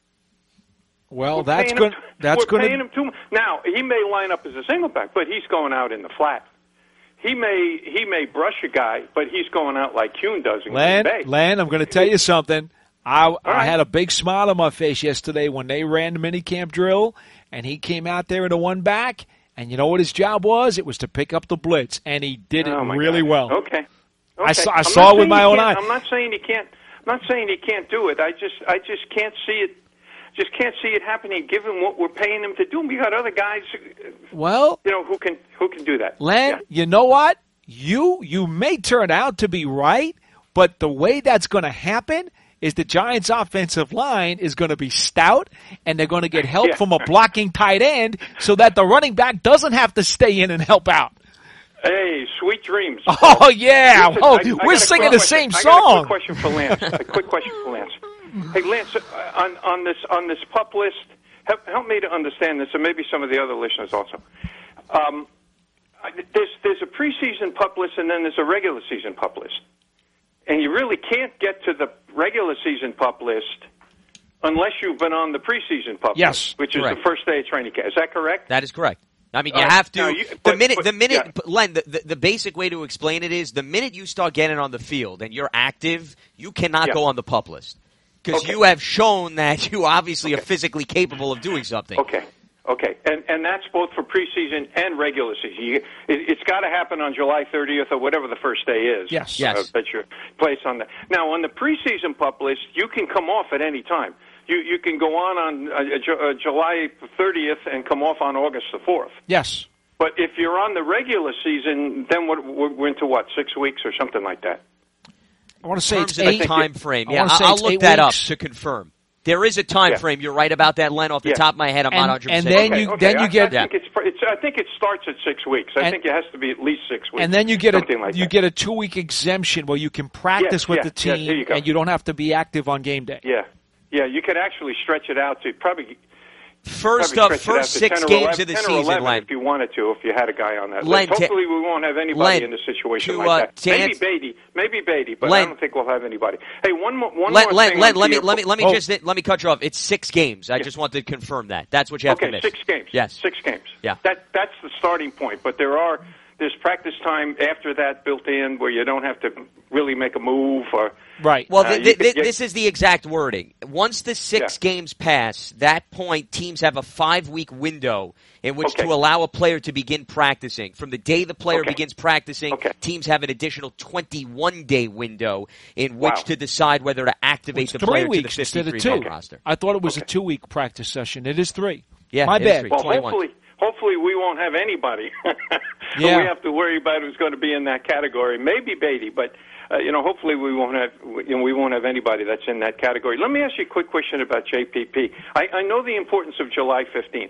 Well, We're that's paying good. him- That's We're going paying him too much. Now, he may line up as a single back, but he's going out in the flat. He may he may brush a guy, but he's going out like Kuhn does in Len, Green Bay. Len, I'm going to tell you something. I, I right. had a big smile on my face yesterday when they ran the minicamp drill, and he came out there in a one back, and you know what his job was? It was to pick up the blitz, and he did it Oh, my really God. well. Okay. okay. I saw- I I'm saw not it with saying my he own can't- eye. I'm not saying he can't. I'm not saying he can't do it. I just I just can't see it. Just can't see it happening given what we're paying him to do. We got other guys, Well, you know, who can who can do that. Len, Yeah. you know what? You you may turn out to be right, but the way that's going to happen is the Giants' offensive line is going to be stout, and they're going to get help Yeah. from a blocking tight end so that the running back doesn't have to stay in and help out. Hey, sweet dreams. Oh, yeah. Listen, oh, I- I we're got a singing quick the same question. I got a song. quick question for Lance. A quick question for Lance. Hey, Lance, uh, on on this on this pup list, help, help me to understand this, and maybe some of the other listeners also. Um, I- there's there's a preseason pup list, and then there's a regular season pup list, and you really can't get to the regular season pup list unless you've been on the preseason pup Yes, list, which is correct. the first day of training camp. Is that correct? That is correct. I mean, you All right. have to. Now, you- the but- minute, but- the minute, yeah. Len, the, the, the basic way to explain it is the minute you start getting on the field and you're active, you cannot Yeah. go on the pup list because Okay. you have shown that you obviously are physically capable of doing something. Okay. Okay, and and that's both for preseason and regular season. You, it, it's got to happen on July thirtieth or whatever the first day is. Yes. Yes. Uh, that you're placed on that. Now, on the preseason pup list, you can come off at any time. You you can go on on uh, Ju- uh, July thirtieth and come off on August the fourth. Yes. But if you're on the regular season, then what, we're into what, six weeks or something like that? I want to say In it's terms of eight. the time frame, I yeah, wanna say I'll it's look eight that weeks. up to confirm. There is a time Yeah. frame. You're right about that, Len. Off the Yeah. top of my head, I'm And- not one hundred percent and then sure. you- okay, then you I, get- I think it's, it's. I think it starts at six weeks. I And- think it has to be at least six weeks. And then you get a something like you that. get a two week exemption where you can practice Yes, with yeah, the yeah, team there you go. and you don't have to be active on game day. Yeah, yeah, you could actually stretch it out to probably. First probably up, stretch it out first to six ten or games eleven, of the ten or season, eleven Len. if you wanted to, if you had a guy on that Len, list. to- Hopefully, we won't have anybody Len, in a situation to, like uh, that. to Maybe ans- Beatty, maybe Beatty, but Len- I don't think we'll have anybody. Hey, one more, one Len, more Len, thing. Len, onto let me your- let me let me Oh. just let me cut you off. It's six games. I just wanted to confirm that. That's what you have Okay, to miss. six games. Yes. Six games. Yeah. That that's the starting point. But there are there's practice time after that built in where you don't have to really make a move or. Right. Well, Uh, th- you th- could th- get- this is the exact wording. Once the six Yeah. games pass, that point teams have a five-week window in which Okay. to allow a player to begin practicing. From the day the player Okay. begins practicing, Okay. teams have an additional twenty-one day window in which Wow. to decide whether to activate It's the three player weeks to the instead of fifty-three two. man roster. I thought it was a Okay. two week practice session. It is three. Yeah, My it is bad. three. Well, twenty-one. hopefully, hopefully we won't have anybody. Yeah. We have to worry about who's going to be in that category. Maybe Beatty, but uh, you know, hopefully we won't have you know we won't have anybody that's in that category. Let me ask you a quick question about J P P. I, I know the importance of July fifteenth.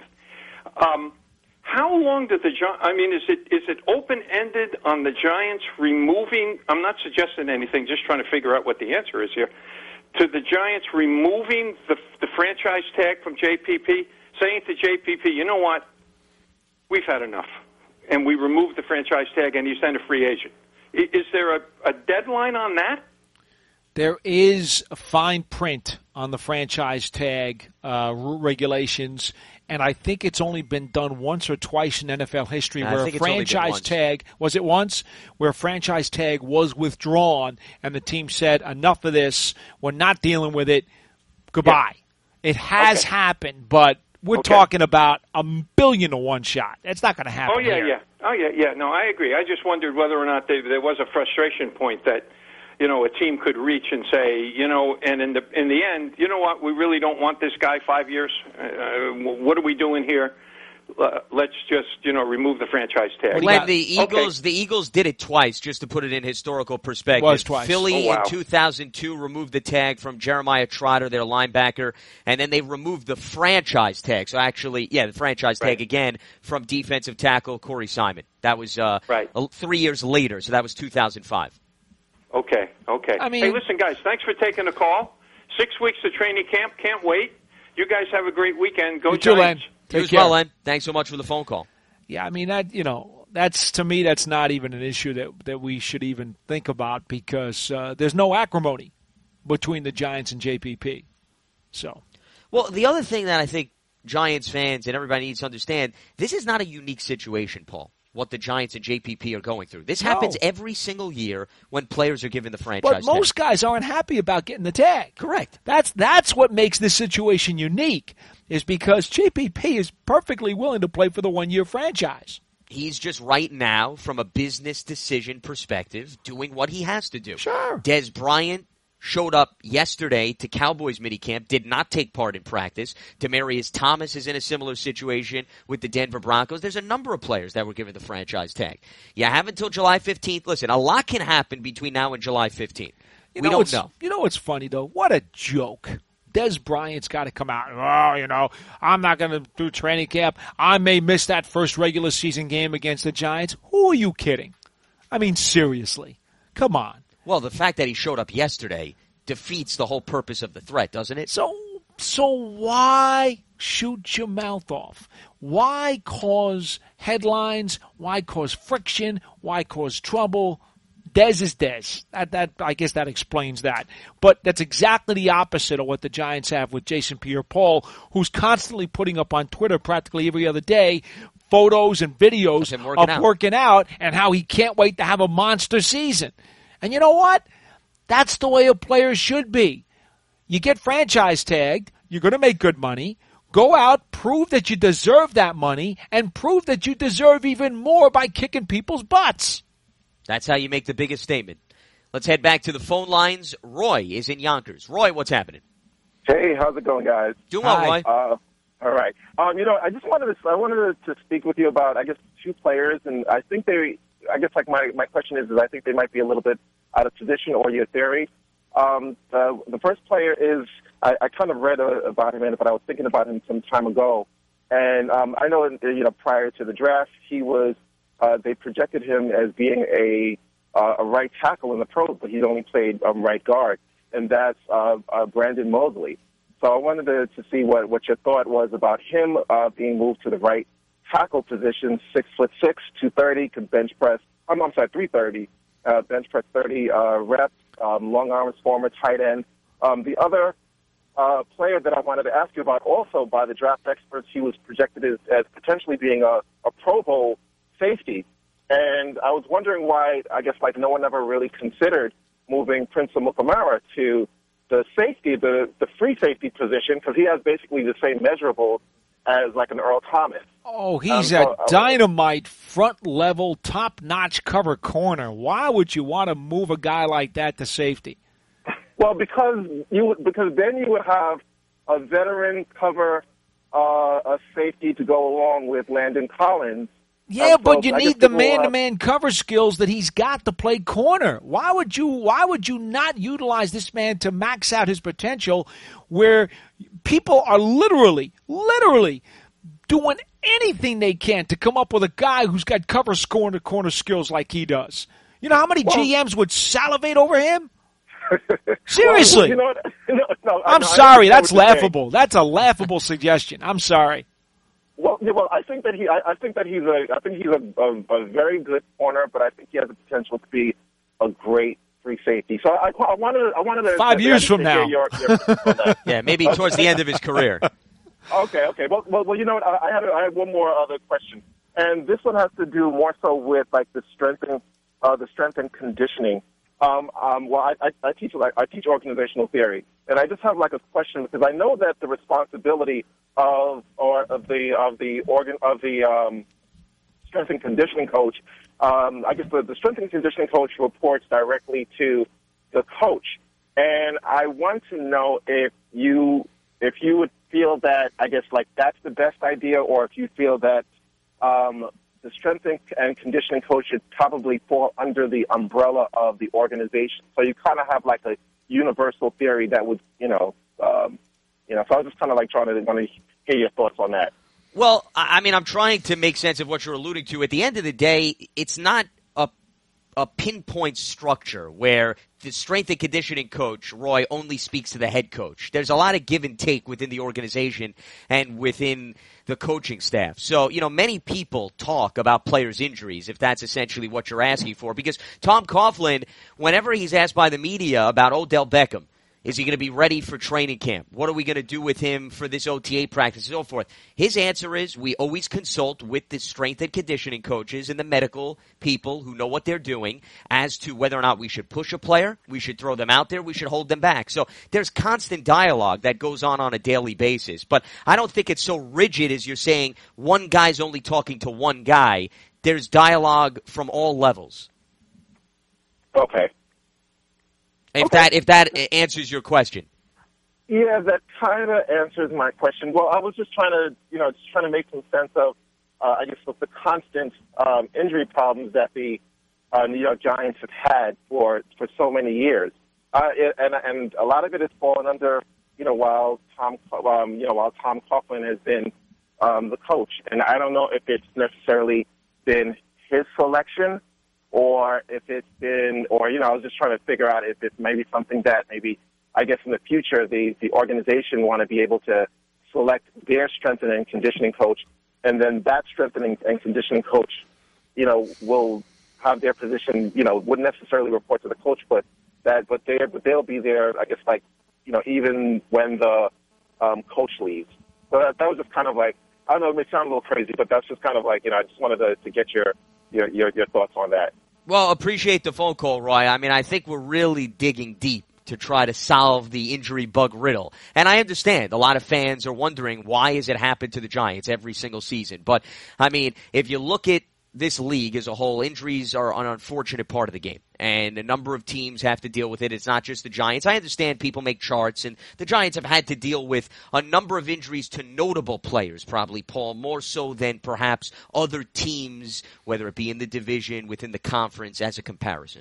Um, how long did the Gi- I mean, is it is it open ended on the Giants removing? I'm not suggesting anything, just trying to figure out what the answer is here. To the Giants removing the the franchise tag from J P P, saying to J P P, you know what, we've had enough, and we remove the franchise tag, and you send a free agent. Is there a, a deadline on that? There is a fine print on the franchise tag uh, regulations, and I think it's only been done once or twice in N F L history I where think a it's only been franchise once. tag, was it once, where a franchise tag was withdrawn and the team said, enough of this, we're not dealing with it, goodbye. Yeah. It has Okay. happened, but we're Okay. talking about a billion to one shot. It's not going to happen Oh, yeah, here. yeah. Oh, yeah, yeah. No, I agree. I just wondered whether or not they, there was a frustration point that, you know, a team could reach and say, you know, and in the in the end, you know what, we really don't want this guy five years. Uh, what are we doing here? Uh, let's just, you know, remove the franchise tag. you When got? the Eagles, Okay. the Eagles did it twice, just to put it in historical perspective. Was twice. Philly Oh, wow. in two thousand two removed the tag from Jeremiah Trotter, their linebacker, and then they removed the franchise tag. So actually, yeah, the franchise Right. tag again from defensive tackle Corey Simon. That was uh, Right. a- three years later, so that was two thousand five. Okay, okay. I mean- hey, listen, guys, thanks for taking the call. Six weeks of training camp. Can't wait. You guys have a great weekend. Go You too, Len. Giants. You Take as care. well, Len. Thanks so much for the phone call. Yeah, I mean that. You know, that's to me, that's not even an issue that that we should even think about because uh, there's no acrimony between the Giants and J P P. So, Well, the other thing that I think Giants fans and everybody needs to understand, this is not a unique situation, Paul, what the Giants and J P P are going through. This No. happens every single year when players are given the franchise but most tag. guys aren't happy about getting the tag. Correct. That's that's what makes this situation unique, is because J P P is perfectly willing to play for the one-year franchise. He's just right now, from a business decision perspective, doing what he has to do. Sure. Des Bryant showed up yesterday to Cowboys minicamp, did not take part in practice. Demaryius Thomas is in a similar situation with the Denver Broncos. There's a number of players that were given the franchise tag. You have until July fifteenth. Listen, a lot can happen between now and July fifteenth. You we know don't what's- know. You know what's funny, though? What a joke. Des Bryant's got to come out. Oh, you know, I'm not going to do training camp. I may miss that first regular season game against the Giants. Who are you kidding? I mean, seriously. Come on. Well, the fact that he showed up yesterday defeats the whole purpose of the threat, doesn't it? So, so why shoot your mouth off? Why cause headlines? Why cause friction? Why cause trouble? Dez is Dez. That, that, I guess that explains that. But that's exactly the opposite of what the Giants have with Jason Pierre-Paul, who's constantly putting up on Twitter practically every other day photos and videos Of him working of out. working out and how he can't wait to have a monster season. And you know what? That's the way a player should be. You get franchise tagged, you're going to make good money. Go out, prove that you deserve that money, and prove that you deserve even more by kicking people's butts. That's how you make the biggest statement. Let's head back to the phone lines. Roy is in Yonkers. Roy, what's happening? Hey, how's it going, guys? Doing well, Hi. Roy. Uh, all right. Um, you know, I just wanted to I wanted to speak with you about I guess two players, and I think they I guess like my my question is is I think they might be a little bit out of position or your theory. Um, the the first player is I, I kind of read uh, about him, but I was thinking about him some time ago, and um, I know you know prior to the draft he was. Uh, they projected him as being a uh, a right tackle in the pros, but he's only played um, right guard, and that's uh, uh, Brandon Mosley. So I wanted to, to see what, what your thought was about him uh, being moved to the right tackle position, six foot six, two thirty, could bench press. I'm, I'm sorry, three thirty, uh, bench press thirty uh, reps, um, long arms, former tight end. Um, the other uh, player that I wanted to ask you about, also by the draft experts, he was projected as, as potentially being a, a Pro Bowl safety, and I was wondering why, I guess, like, no one ever really considered moving Prince Amukamara to the safety, the, the free safety position, because he has basically the same measurables as, like, an Earl Thomas. Oh, he's Um, a so- dynamite, front-level, top-notch cover corner. Why would you want to move a guy like that to safety? Well, because you would- because then you would have a veteran cover uh, a safety to go along with Landon Collins. Yeah, Um, but so you I need guess the people, uh, man-to-man cover skills that he's got to play corner. Why would you? Why would you not utilize this man to max out his potential? Where people are literally, literally doing anything they can to come up with a guy who's got cover corner corner skills like he does. You know how many Well, G Ms would salivate over him? Seriously, Well, you know what? No, no, I'm no, I sorry. understand That's what you're saying. laughable. That's a laughable suggestion. I'm sorry. Well, yeah, well, I think that he, I, I think that he's a, I think he's a, a, a very good corner, but I think he has the potential to be a great free safety. So I, I wanted, I wanted to Five to, years to from hear now. Your, your thoughts on that. Yeah, maybe towards the end of his career. Okay, okay. Well, well, well you know what? I, I had, a, I had one more other question, and this one has to do more so with like the strength and, uh, the strength and conditioning. Um, um, well, I, I, I teach, like, I teach organizational theory, and I just have like a question because I know that the responsibility of or of the of the organ of the um, strength and conditioning coach. Um, I guess the, the strength and conditioning coach reports directly to the coach, and I want to know if you if you would feel that I guess like that's the best idea, or if you feel that um, the strength and conditioning coach should probably fall under the umbrella of the organization. So you kind of have like a universal theory that would you know. Um, You know, so I was just kind of like trying to want to hear your thoughts on that. Well, I mean, I'm trying to make sense of what you're alluding to. At the end of the day, it's not a a pinpoint structure where the strength and conditioning coach, Roy, only speaks to the head coach. There's a lot of give and take within the organization and within the coaching staff. So, you know, many people talk about players' injuries, if that's essentially what you're asking for, because Tom Coughlin, whenever he's asked by the media about Odell Beckham, is he going to be ready for training camp? What are we going to do with him for this O T A practice and so forth? His answer is we always consult with the strength and conditioning coaches and the medical people who know what they're doing as to whether or not we should push a player, we should throw them out there, we should hold them back. So there's constant dialogue that goes on on a daily basis. But I don't think it's so rigid as you're saying one guy's only talking to one guy. There's dialogue from all levels. Okay. If Okay. that if that answers your question. Yeah, that kind of answers my question. Well, I was just trying to, you know, just trying to make some sense of, uh, I guess, of the constant um, injury problems that the uh, New York Giants have had for for so many years, uh, it, and and a lot of it has fallen under, you know, while Tom, um, you know, while Tom Coughlin has been um, the coach, and I don't know if it's necessarily been his selection. Or if it's been, or, you know, I was just trying to figure out if it's maybe something that maybe, I guess in the future, the, the organization want to be able to select their strengthening and conditioning coach, and then that strengthening and conditioning coach, you know, will have their position, you know, wouldn't necessarily report to the coach, but that, but they, but they'll be there, I guess, like, you know, even when the um, coach leaves. So that, that was just kind of like, I don't know, it may sound a little crazy, but that's just kind of like, you know, I just wanted to, to get your, your, your, your thoughts on that. Well, appreciate the phone call, Roy. I mean, I think we're really digging deep to try to solve the injury bug riddle. And I understand a lot of fans are wondering why has it happened to the Giants every single season. But, I mean, if you look at this league as a whole, injuries are an unfortunate part of the game. And a number of teams have to deal with it. It's not just the Giants. I understand people make charts, and the Giants have had to deal with a number of injuries to notable players, probably, Paul, more so than perhaps other teams, whether it be in the division, within the conference, as a comparison.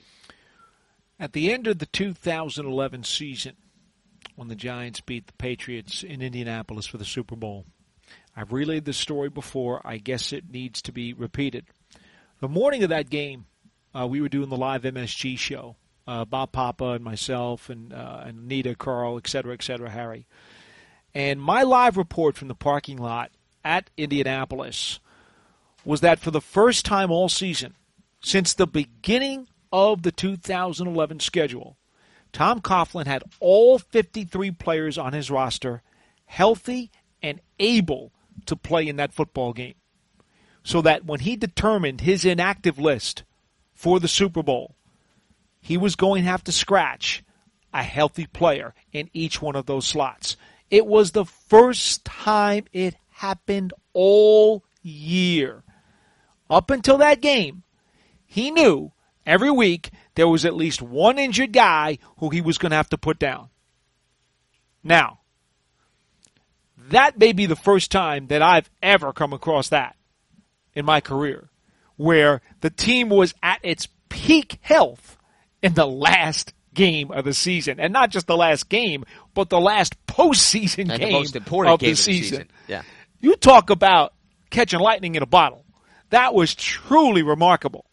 At the end of the two thousand eleven season, when the Giants beat the Patriots in Indianapolis for the Super Bowl, I've relayed this story before. I guess it needs to be repeated. The morning of that game, uh, we were doing the live M S G show. Uh, Bob Papa and myself and, uh, and Anita, Carl, et cetera, et cetera, Harry. And my live report from the parking lot at Indianapolis was that for the first time all season, since the beginning of the two thousand eleven schedule, Tom Coughlin had all fifty-three players on his roster healthy and able to play in that football game. So that when he determined his inactive list for the Super Bowl, he was going to have to scratch a healthy player in each one of those slots. It was the first time it happened all year. Up until that game, he knew every week there was at least one injured guy who he was going to have to put down. Now, that may be the first time that I've ever come across that in my career, where the team was at its peak health in the last game of the season. And not just the last game, but the last postseason and game the most important of game the of the season. season. Yeah. You talk about catching lightning in a bottle. That was truly remarkable.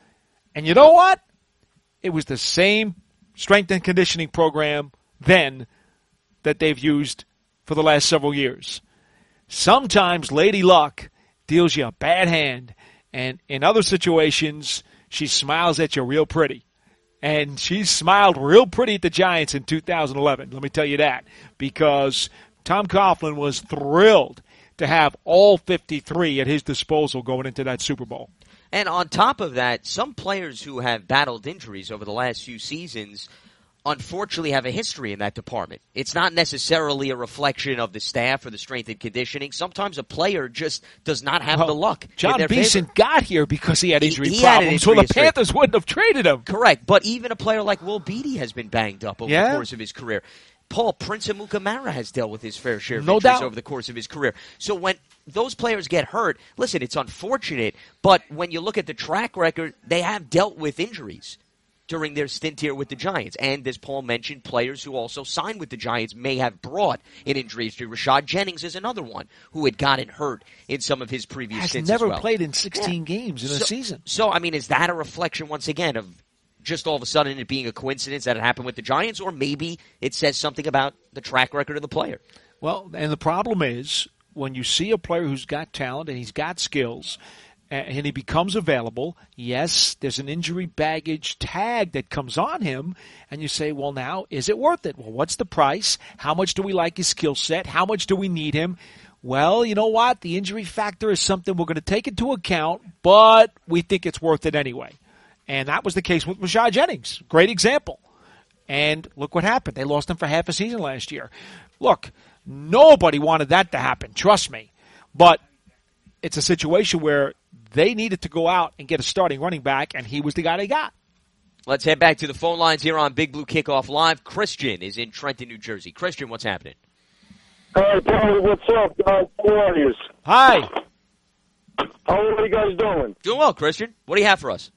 And you know what? It was the same strength and conditioning program then that they've used for the last several years. Sometimes Lady Luck deals you a bad hand, and in other situations, she smiles at you real pretty. And she smiled real pretty at the Giants in two thousand eleven, let me tell you that, because Tom Coughlin was thrilled to have all fifty-three at his disposal going into that Super Bowl. And on top of that, some players who have battled injuries over the last few seasons unfortunately have a history in that department. It's not necessarily a reflection of the staff or the strength and conditioning. Sometimes a player just does not have well, the luck. John Beeson favor. got here because he had injury he, he problems, had so injury the Panthers wouldn't have traded him. Correct, but even a player like Will Beatty has been banged up over yeah. the course of his career. Paul, Prince Amukamara has dealt with his fair share of no injuries doubt. over the course of his career. So when those players get hurt, listen, it's unfortunate, but when you look at the track record, they have dealt with injuries during their stint here with the Giants. And as Paul mentioned, players who also signed with the Giants may have brought an injury history. Rashad Jennings is another one who had gotten hurt in some of his previous Has stints never as well. played in sixteen yeah. games in so, a season. So, I mean, is that a reflection, once again, of just all of a sudden it being a coincidence that it happened with the Giants, or maybe it says something about the track record of the player? Well, and the problem is when you see a player who's got talent and he's got skills and he becomes available, yes, there's an injury baggage tag that comes on him, and you say, well, now, is it worth it? Well, what's the price? How much do we like his skill set? How much do we need him? Well, you know what? The injury factor is something we're going to take into account, but we think it's worth it anyway. And that was the case with Rashad Jennings. Great example. And look what happened. They lost him for half a season last year. Look, nobody wanted that to happen, trust me. But it's a situation where they needed to go out and get a starting running back, and he was the guy they got. Let's head back to the phone lines here on Big Blue Kickoff Live. Christian is in Trenton, New Jersey. Christian, what's happening? Hey, Paul, what's up, guys? How are you? Hi. How are you guys doing? Doing well, Christian. What do you have for us?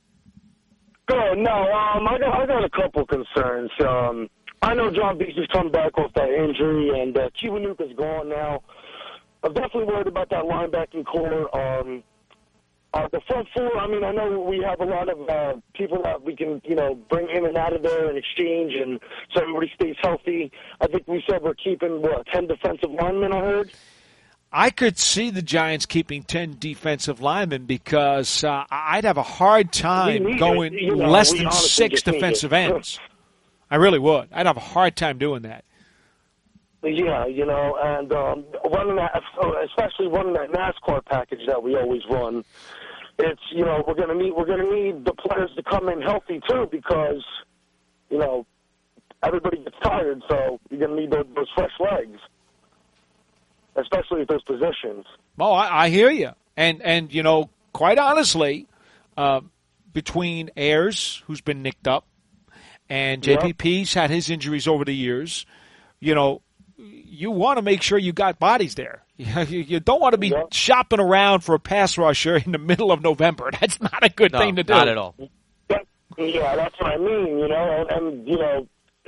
Good. No, um, I got I got a couple concerns. Um, I know John Beach has come back off that injury, and uh, Kiwanuka is gone now. I'm definitely worried about that linebacking core. Um, uh, the front four, I mean, I know we have a lot of uh, people that we can, you know, bring in and out of there and exchange, and so everybody stays healthy. I think we said we're keeping, what, ten defensive linemen, I heard? I could see the Giants keeping ten defensive linemen because uh, I'd have a hard time going it, you know, less than six just defensive ends. I really would. I'd have a hard time doing that. Yeah, you know, and um, running that, especially running that NASCAR package that we always run, it's, you know, we're gonna need we're gonna need the players to come in healthy too, because, you know, everybody gets tired, so you're gonna need those, those fresh legs, especially at those positions. Oh, I, I hear you, and and you know, quite honestly, uh, between Ayers, who's been nicked up, and J P P's had his injuries over the years, you know, you want to make sure you got bodies there. You don't want to be yep. shopping around for a pass rusher in the middle of November. That's not a good no, thing to do. Not at all. That, yeah, that's what I mean, you know, and, and you know,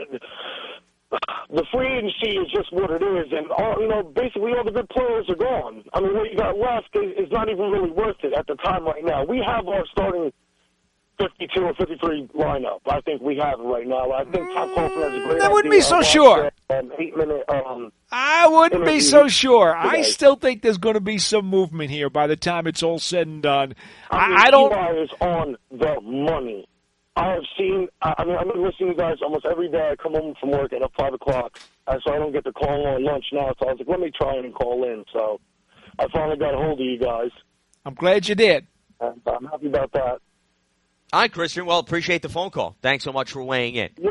the free agency is just what it is, and all, you know, basically all the good players are gone. I mean, what you got left is, is not even really worth it at the time right now. We have our starting fifty-two or fifty-three lineup. I think we have it right now. I think Tom Coughlin has a great I wouldn't idea be so of sure. An eight-minute, um, I wouldn't be so sure. I today. still think there's going to be some movement here by the time it's all said and done. I, mean, I, I don't. Eli is on the money. I have seen. I mean, I've been listening to you guys almost every day. I come home from work at five o'clock, uh, so I don't get to call on lunch now. So I was like, let me try and call in. So I finally got a hold of you guys. I'm glad you did. And I'm happy about that. All right, Christian. Well, appreciate the phone call. Thanks so much for weighing in. Yeah.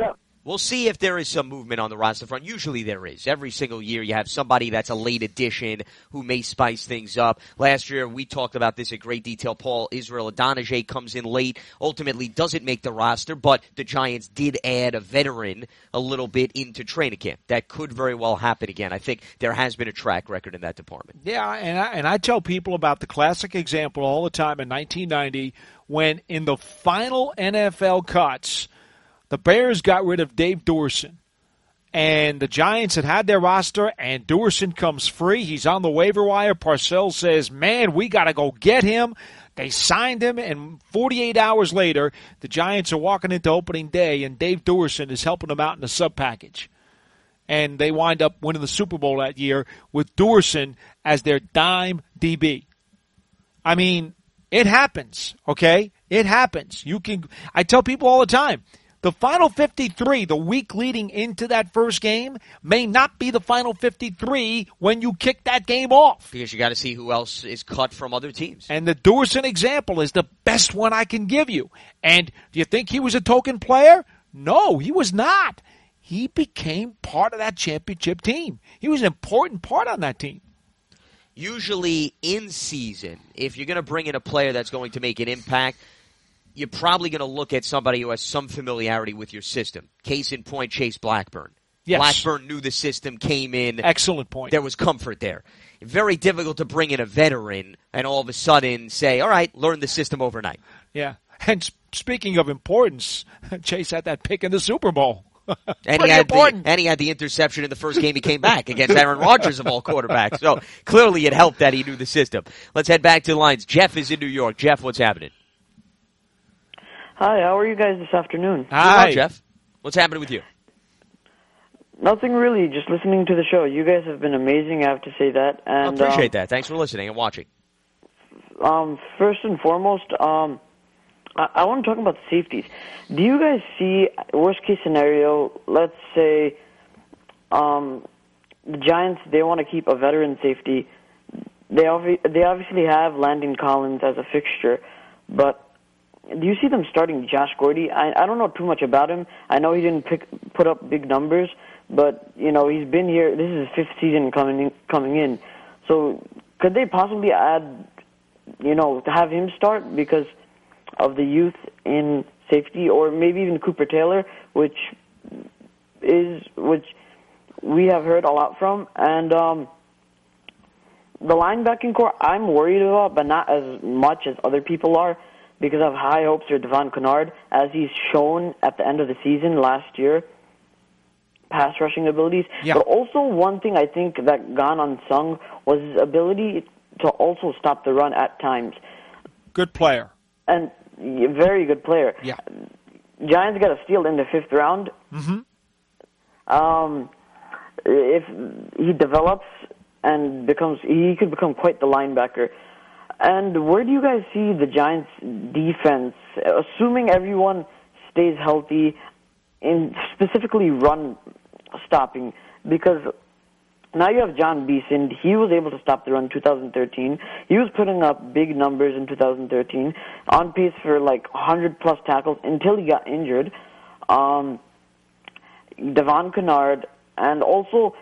We'll see if there is some movement on the roster front. Usually there is. Every single year you have somebody that's a late addition who may spice things up. Last year we talked about this in great detail. Paul Israel Adonijay comes in late, ultimately doesn't make the roster, but the Giants did add a veteran a little bit into training camp. That could very well happen again. I think there has been a track record in that department. Yeah, and I, and I tell people about the classic example all the time in nineteen ninety when in the final N F L cuts, the Bears got rid of Dave Dorson, and the Giants had had their roster, and Dorson comes free. He's on the waiver wire. Parcells says, man, we got to go get him. They signed him, and forty-eight hours later, the Giants are walking into opening day, and Dave Dorson is helping them out in the sub-package. And they wind up winning the Super Bowl that year with Dorson as their dime D B. I mean, it happens, okay? It happens. You can. I tell people all the time, the final fifty-three, the week leading into that first game, may not be the final fifty-three when you kick that game off. Because you got to see who else is cut from other teams. And the Dorson example is the best one I can give you. And do you think he was a token player? No, he was not. He became part of that championship team. He was an important part on that team. Usually in season, if you're going to bring in a player that's going to make an impact, you're probably going to look at somebody who has some familiarity with your system. Case in point, Chase Blackburn. Yes. Blackburn knew the system, came in. Excellent point. There was comfort there. Very difficult to bring in a veteran and all of a sudden say, all right, learn the system overnight. Yeah. And speaking of importance, Chase had that pick in the Super Bowl. And he, had the, and he had the interception in the first game he came back against Aaron Rodgers of all quarterbacks. So clearly it helped that he knew the system. Let's head back to the lines. Jeff is in New York. Jeff, what's happening? Hi, how are you guys this afternoon? Hi, Jeff. What's happening with you? Nothing really, just listening to the show. You guys have been amazing, I have to say that. And I appreciate um, that. Thanks for listening and watching. Um, first and foremost, um, I, I want to talk about the safeties. Do you guys see, worst case scenario, let's say um, the Giants, they want to keep a veteran safety. They, obvi- they obviously have Landon Collins as a fixture, but do you see them starting Josh Gordy? I, I don't know too much about him. I know he didn't pick, put up big numbers, but, you know, he's been here. This is his fifth season coming in, coming in. So could they possibly add, you know, to have him start because of the youth in safety, or maybe even Cooper Taylor, which is which we have heard a lot from. And um, the linebacking core I'm worried about, but not as much as other people are, because I have high hopes for Devon Kennard, as he's shown at the end of the season last year, pass rushing abilities. Yeah. But also one thing I think that gone unsung was his ability to also stop the run at times. Good player. And a very good player. Yeah. Giants got a steal in the fifth round. Mm-hmm. Um, if he develops and becomes, he could become quite the linebacker. And where do you guys see the Giants' defense, assuming everyone stays healthy, in specifically run stopping? Because now you have John Beeson. He was able to stop the run in two thousand thirteen. He was putting up big numbers in two thousand thirteen, on pace for like one hundred plus tackles until he got injured. Um, Devon Kennard, and also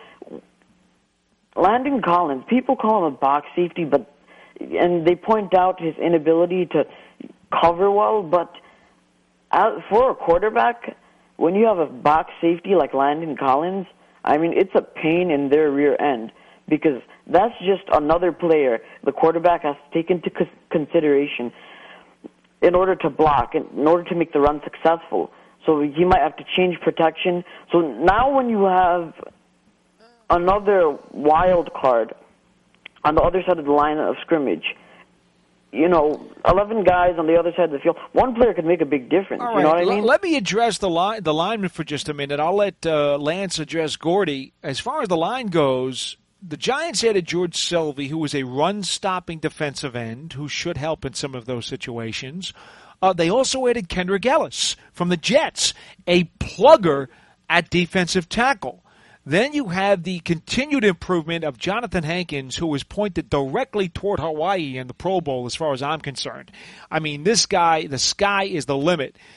Landon Collins. People call him a box safety, but and they point out his inability to cover well, but as, for a quarterback, when you have a box safety like Landon Collins, I mean, it's a pain in their rear end, because that's just another player the quarterback has to take into consideration in order to block, in order to make the run successful. So he might have to change protection. So now when you have another wild card on the other side of the line of scrimmage, you know, eleven guys on the other side of the field, one player could make a big difference. All right. You know what I L- mean? let me address the line, the lineman for just a minute. I'll let uh, Lance address Gordy. As far as the line goes, the Giants added George Selvey, who was a run-stopping defensive end, who should help in some of those situations. Uh, they also added Kendrick Ellis from the Jets, a plugger at defensive tackle. Then you have the continued improvement of Jonathan Hankins, who was pointed directly toward Hawaii in the Pro Bowl as far as I'm concerned. I mean, this guy, the sky is the limit.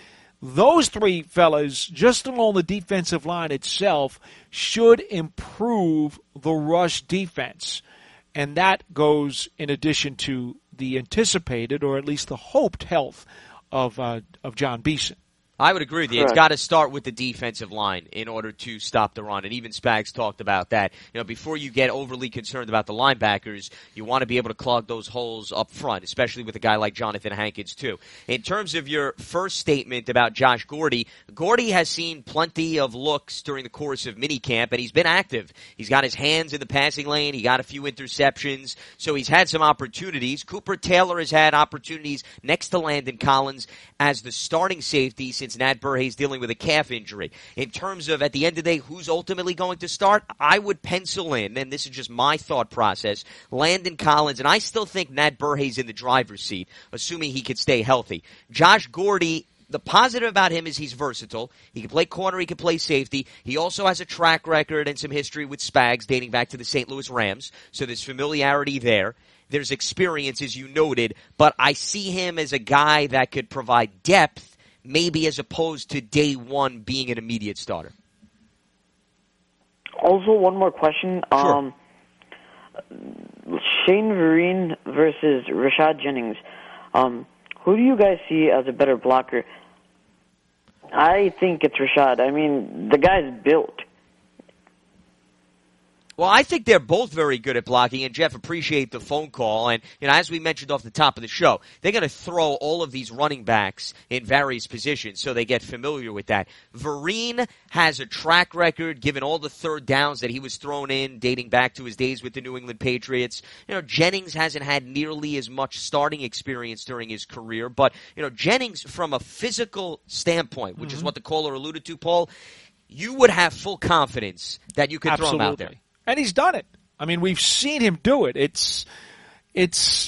those three fellas, just along the defensive line itself, should improve the rush defense. And that goes in addition to the anticipated, or at least the hoped, health of uh, of John Beeson. I would agree with you. It's got to start with the defensive line in order to stop the run. And even Spags talked about that. You know, before you get overly concerned about the linebackers, you want to be able to clog those holes up front, especially with a guy like Jonathan Hankins, too. In terms of your first statement about Josh Gordy, Gordy has seen plenty of looks during the course of minicamp, and he's been active. He's got his hands in the passing lane. He got a few interceptions, so he's had some opportunities. Cooper Taylor has had opportunities next to Landon Collins as the starting safety since Nat Burhay's dealing with a calf injury. In terms of, at the end of the day, who's ultimately going to start, I would pencil in, and this is just my thought process, Landon Collins, and I still think Nat Burhay's in the driver's seat, assuming he could stay healthy. Josh Gordy, the positive about him is he's versatile. He can play corner, he can play safety. He also has a track record and some history with Spags dating back to the Saint Louis Rams, so there's familiarity there. There's experience, as you noted, but I see him as a guy that could provide depth, maybe as opposed to day one being an immediate starter. Also, one more question. Sure. Um, Shane Vereen versus Rashad Jennings. Um, who do you guys see as a better blocker? I think it's Rashad. I mean, the guy's built. Well, I think they're both very good at blocking, and Jeff, appreciate the phone call. And, you know, as we mentioned off the top of the show, they're going to throw all of these running backs in various positions so they get familiar with that. Vereen has a track record, given all the third downs that he was thrown in, dating back to his days with the New England Patriots. You know, Jennings hasn't had nearly as much starting experience during his career, but, you know, Jennings, from a physical standpoint, which mm-hmm. is what the caller alluded to, Paul, you would have full confidence that you could Absolutely. throw him out there. And he's done it. I mean, we've seen him do it. It's, it's,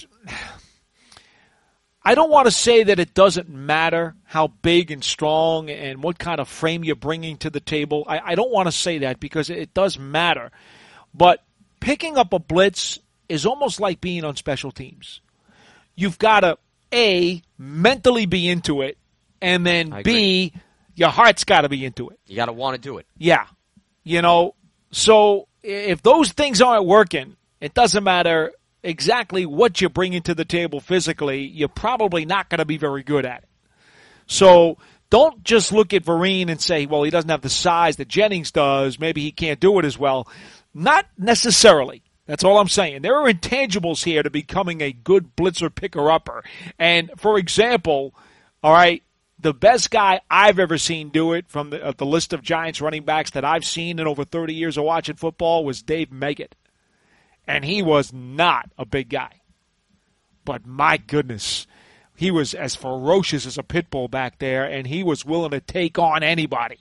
I don't want to say that it doesn't matter how big and strong and what kind of frame you're bringing to the table. I, I don't want to say that because it does matter. But picking up a blitz is almost like being on special teams. You've got to, A, mentally be into it, and then B, your heart's got to be into it. You got to want to do it. Yeah. You know, so if those things aren't working, it doesn't matter exactly what you're bringing to the table physically, you're probably not going to be very good at it. So don't just look at Vereen and say, well, he doesn't have the size that Jennings does. Maybe he can't do it as well. Not necessarily. That's all I'm saying. There are intangibles here to becoming a good blitzer picker-upper. And, for example, all right, the best guy I've ever seen do it from the, uh, the list of Giants running backs that I've seen in over thirty years of watching football was Dave Meggett. And he was not a big guy. But my goodness, he was as ferocious as a pit bull back there, and he was willing to take on anybody.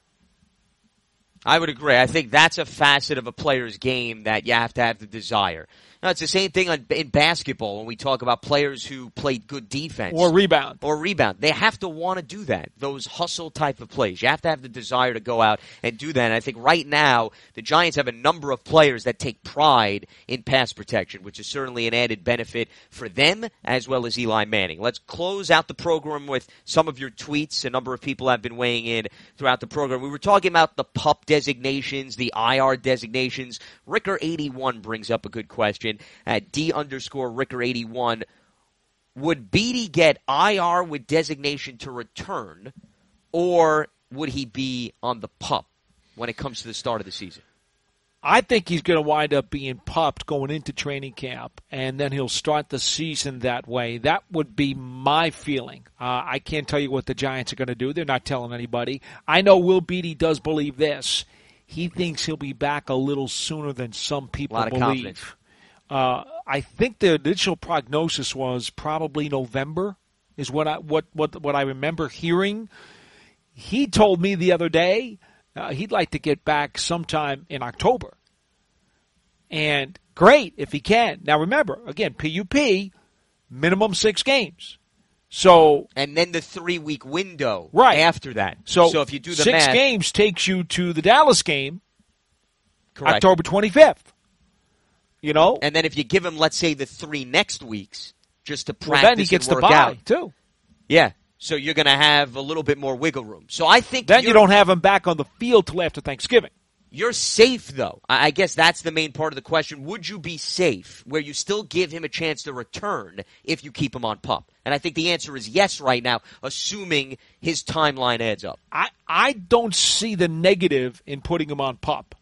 I would agree. I think that's a facet of a player's game that you have to have the desire. No, it's the same thing on, in basketball when we talk about players who played good defense. Or rebound. Or rebound. They have to want to do that, those hustle type of plays. You have to have the desire to go out and do that. And I think right now the Giants have a number of players that take pride in pass protection, which is certainly an added benefit for them as well as Eli Manning. Let's close out the program with some of your tweets. A number of people have been weighing in throughout the program. We were talking about the PUP designations, the I R designations. Ricker eighty-one brings up a good question. At D underscore Ricker eighty-one, would Beatty get I R with designation to return, or would he be on the PUP when it comes to the start of the season? I think he's going to wind up being pupped going into training camp, and then he'll start the season that way. That would be my feeling. Uh, I can't tell you what the Giants are going to do. They're not telling anybody. I know Will Beatty does believe this. He thinks he'll be back a little sooner than some people a lot of believe. Confidence. Uh, I think the initial prognosis was probably November, is what I what what what I remember hearing. He told me the other day uh, he'd like to get back sometime in October. And great if he can. Now remember, again, P U P, minimum six games. So and then the three week window right after that. So, so if you do the six math, games takes you to the Dallas game, correct. October twenty-fifth. You know? And then if you give him, let's say, the three next weeks, just to practice well, then he gets and the work bye, out. too. Yeah. So you're going to have a little bit more wiggle room. So I think then you don't have him back on the field till after Thanksgiving. You're safe, though. I guess that's the main part of the question. Would you be safe where you still give him a chance to return if you keep him on PUP? And I think the answer is yes right now, assuming his timeline adds up. I, I don't see the negative in putting him on PUP,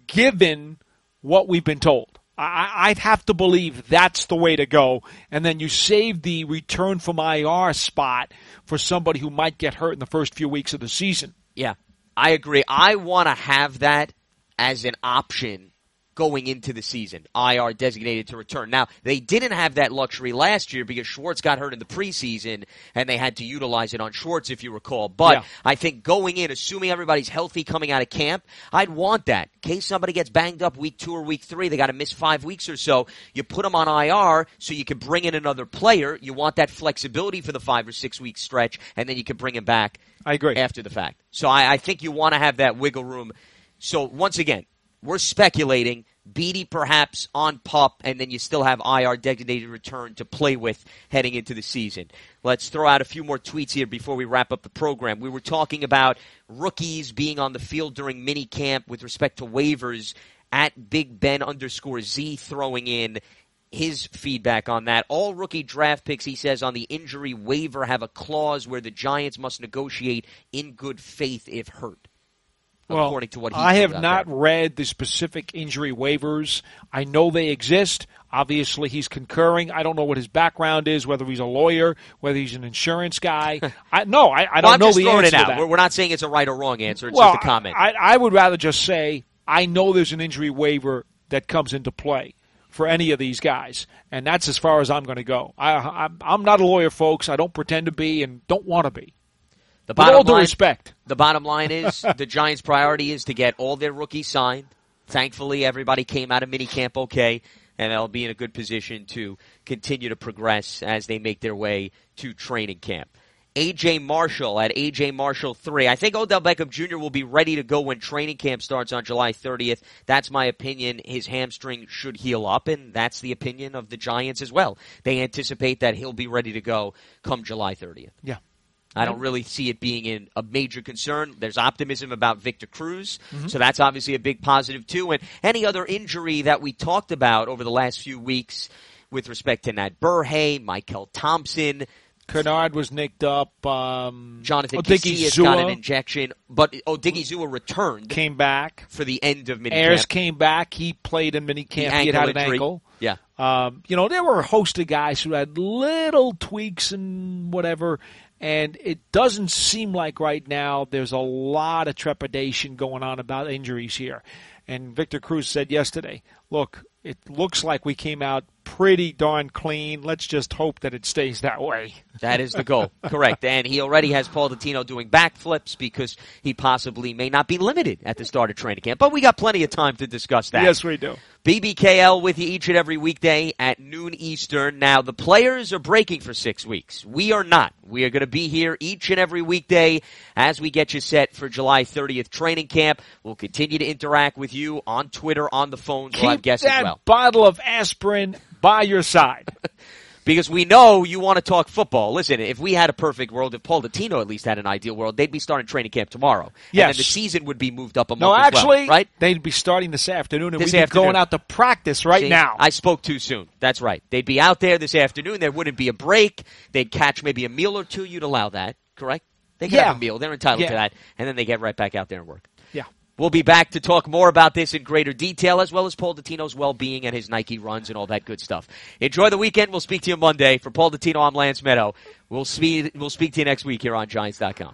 given what we've been told. I, I'd have to believe that's the way to go, and then you save the return from I R spot for somebody who might get hurt in the first few weeks of the season. Yeah, I agree. I want to have that as an option going into the season, I R designated to return. Now, they didn't have that luxury last year because Schwartz got hurt in the preseason, and they had to utilize it on Schwartz, if you recall. But yeah. I think going in, assuming everybody's healthy coming out of camp, I'd want that. In case somebody gets banged up week two or week three, they got to miss five weeks or so, you put them on I R so you can bring in another player. You want that flexibility for the five or six week stretch, and then you can bring him back I agree. after the fact. So I, I think you want to have that wiggle room. So once again, we're speculating. Beatty perhaps on PUP, and then you still have I R designated return to play with heading into the season. Let's throw out a few more tweets here before we wrap up the program. We were talking about rookies being on the field during mini camp with respect to waivers. At Big Ben underscore Z throwing in his feedback on that. All rookie draft picks, he says, on the injury waiver have a clause where the Giants must negotiate in good faith if hurt. Well, according to what he I have out not there. read the specific injury waivers. I know they exist. Obviously, he's concurring. I don't know what his background is, whether he's a lawyer, whether he's an insurance guy. I No, I, I don't well, I'm know just the throwing answer it to out. that. We're, we're not saying it's a right or wrong answer. It's well, just a comment. I, I would rather just say I know there's an injury waiver that comes into play for any of these guys, and that's as far as I'm going to go. I, I'm, I'm not a lawyer, folks. I don't pretend to be and don't want to be. The With all due respect. The bottom line is the Giants' priority is to get all their rookies signed. Thankfully, everybody came out of minicamp okay, and they'll be in a good position to continue to progress as they make their way to training camp. A J Marshall at A J Marshall three. I think Odell Beckham Junior will be ready to go when training camp starts on July thirtieth. That's my opinion. His hamstring should heal up, and that's the opinion of the Giants as well. They anticipate that he'll be ready to go come July thirtieth. Yeah. I don't really see it being in a major concern. There's optimism about Victor Cruz, Mm-hmm. so that's obviously a big positive too. And any other injury that we talked about over the last few weeks with respect to Nat Burhay, Michael Thompson, Kennard was nicked up. Um, Jonathan Odighi Casillas Zua got an injection, but Odigizua returned came back for the end of minicamp. Ayers came back. He played in minicamp. He had had an injury. ankle. Yeah. Um, you know, there were a host of guys who had little tweaks and whatever, and it doesn't seem like right now there's a lot of trepidation going on about injuries here. And Victor Cruz said yesterday, look, it looks like we came out pretty darn clean. Let's just hope that it stays that way. That is the goal. Correct. And he already has Paul Dottino doing backflips because he possibly may not be limited at the start of training camp. But we got plenty of time to discuss that. Yes, we do. B B K L with you each and every weekday at noon Eastern. Now, the players are breaking for six weeks. We are not. We are going to be here each and every weekday as we get you set for July thirtieth training camp. We'll continue to interact with you on Twitter, on the phone. We'll have Keep guests that as well. bottle of aspirin by your side. Because we know you want to talk football. Listen, if we had a perfect world, if Paul Dottino at least had an ideal world, they'd be starting training camp tomorrow. Yes. And then the season would be moved up a month No, as actually, well, right? they'd be starting this afternoon, and This we'd be afternoon. going out to practice right See, now. I spoke too soon. That's right. They'd be out there this afternoon. There wouldn't be a break. They'd catch maybe a meal or two. You'd allow that, correct? They could Yeah. have a meal. They're entitled Yeah. to that. And then they get right back out there and work. Yeah. We'll be back to talk more about this in greater detail, as well as Paul Dottino's well-being and his Nike runs and all that good stuff. Enjoy the weekend. We'll speak to you Monday. For Paul Dottino, I'm Lance Meadow. We'll speak, we'll speak to you next week here on Giants dot com.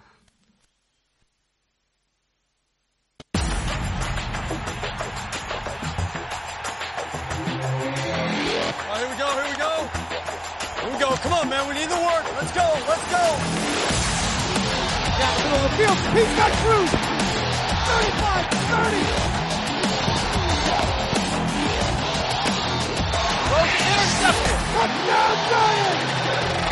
Oh, here we go, here we go. Here we go. Come on, man. We need the work. Let's go, let's go. Down the middle of the field. He's got Cruz. thirty-five, thirty. Broken intercepted. Touchdown, Giants!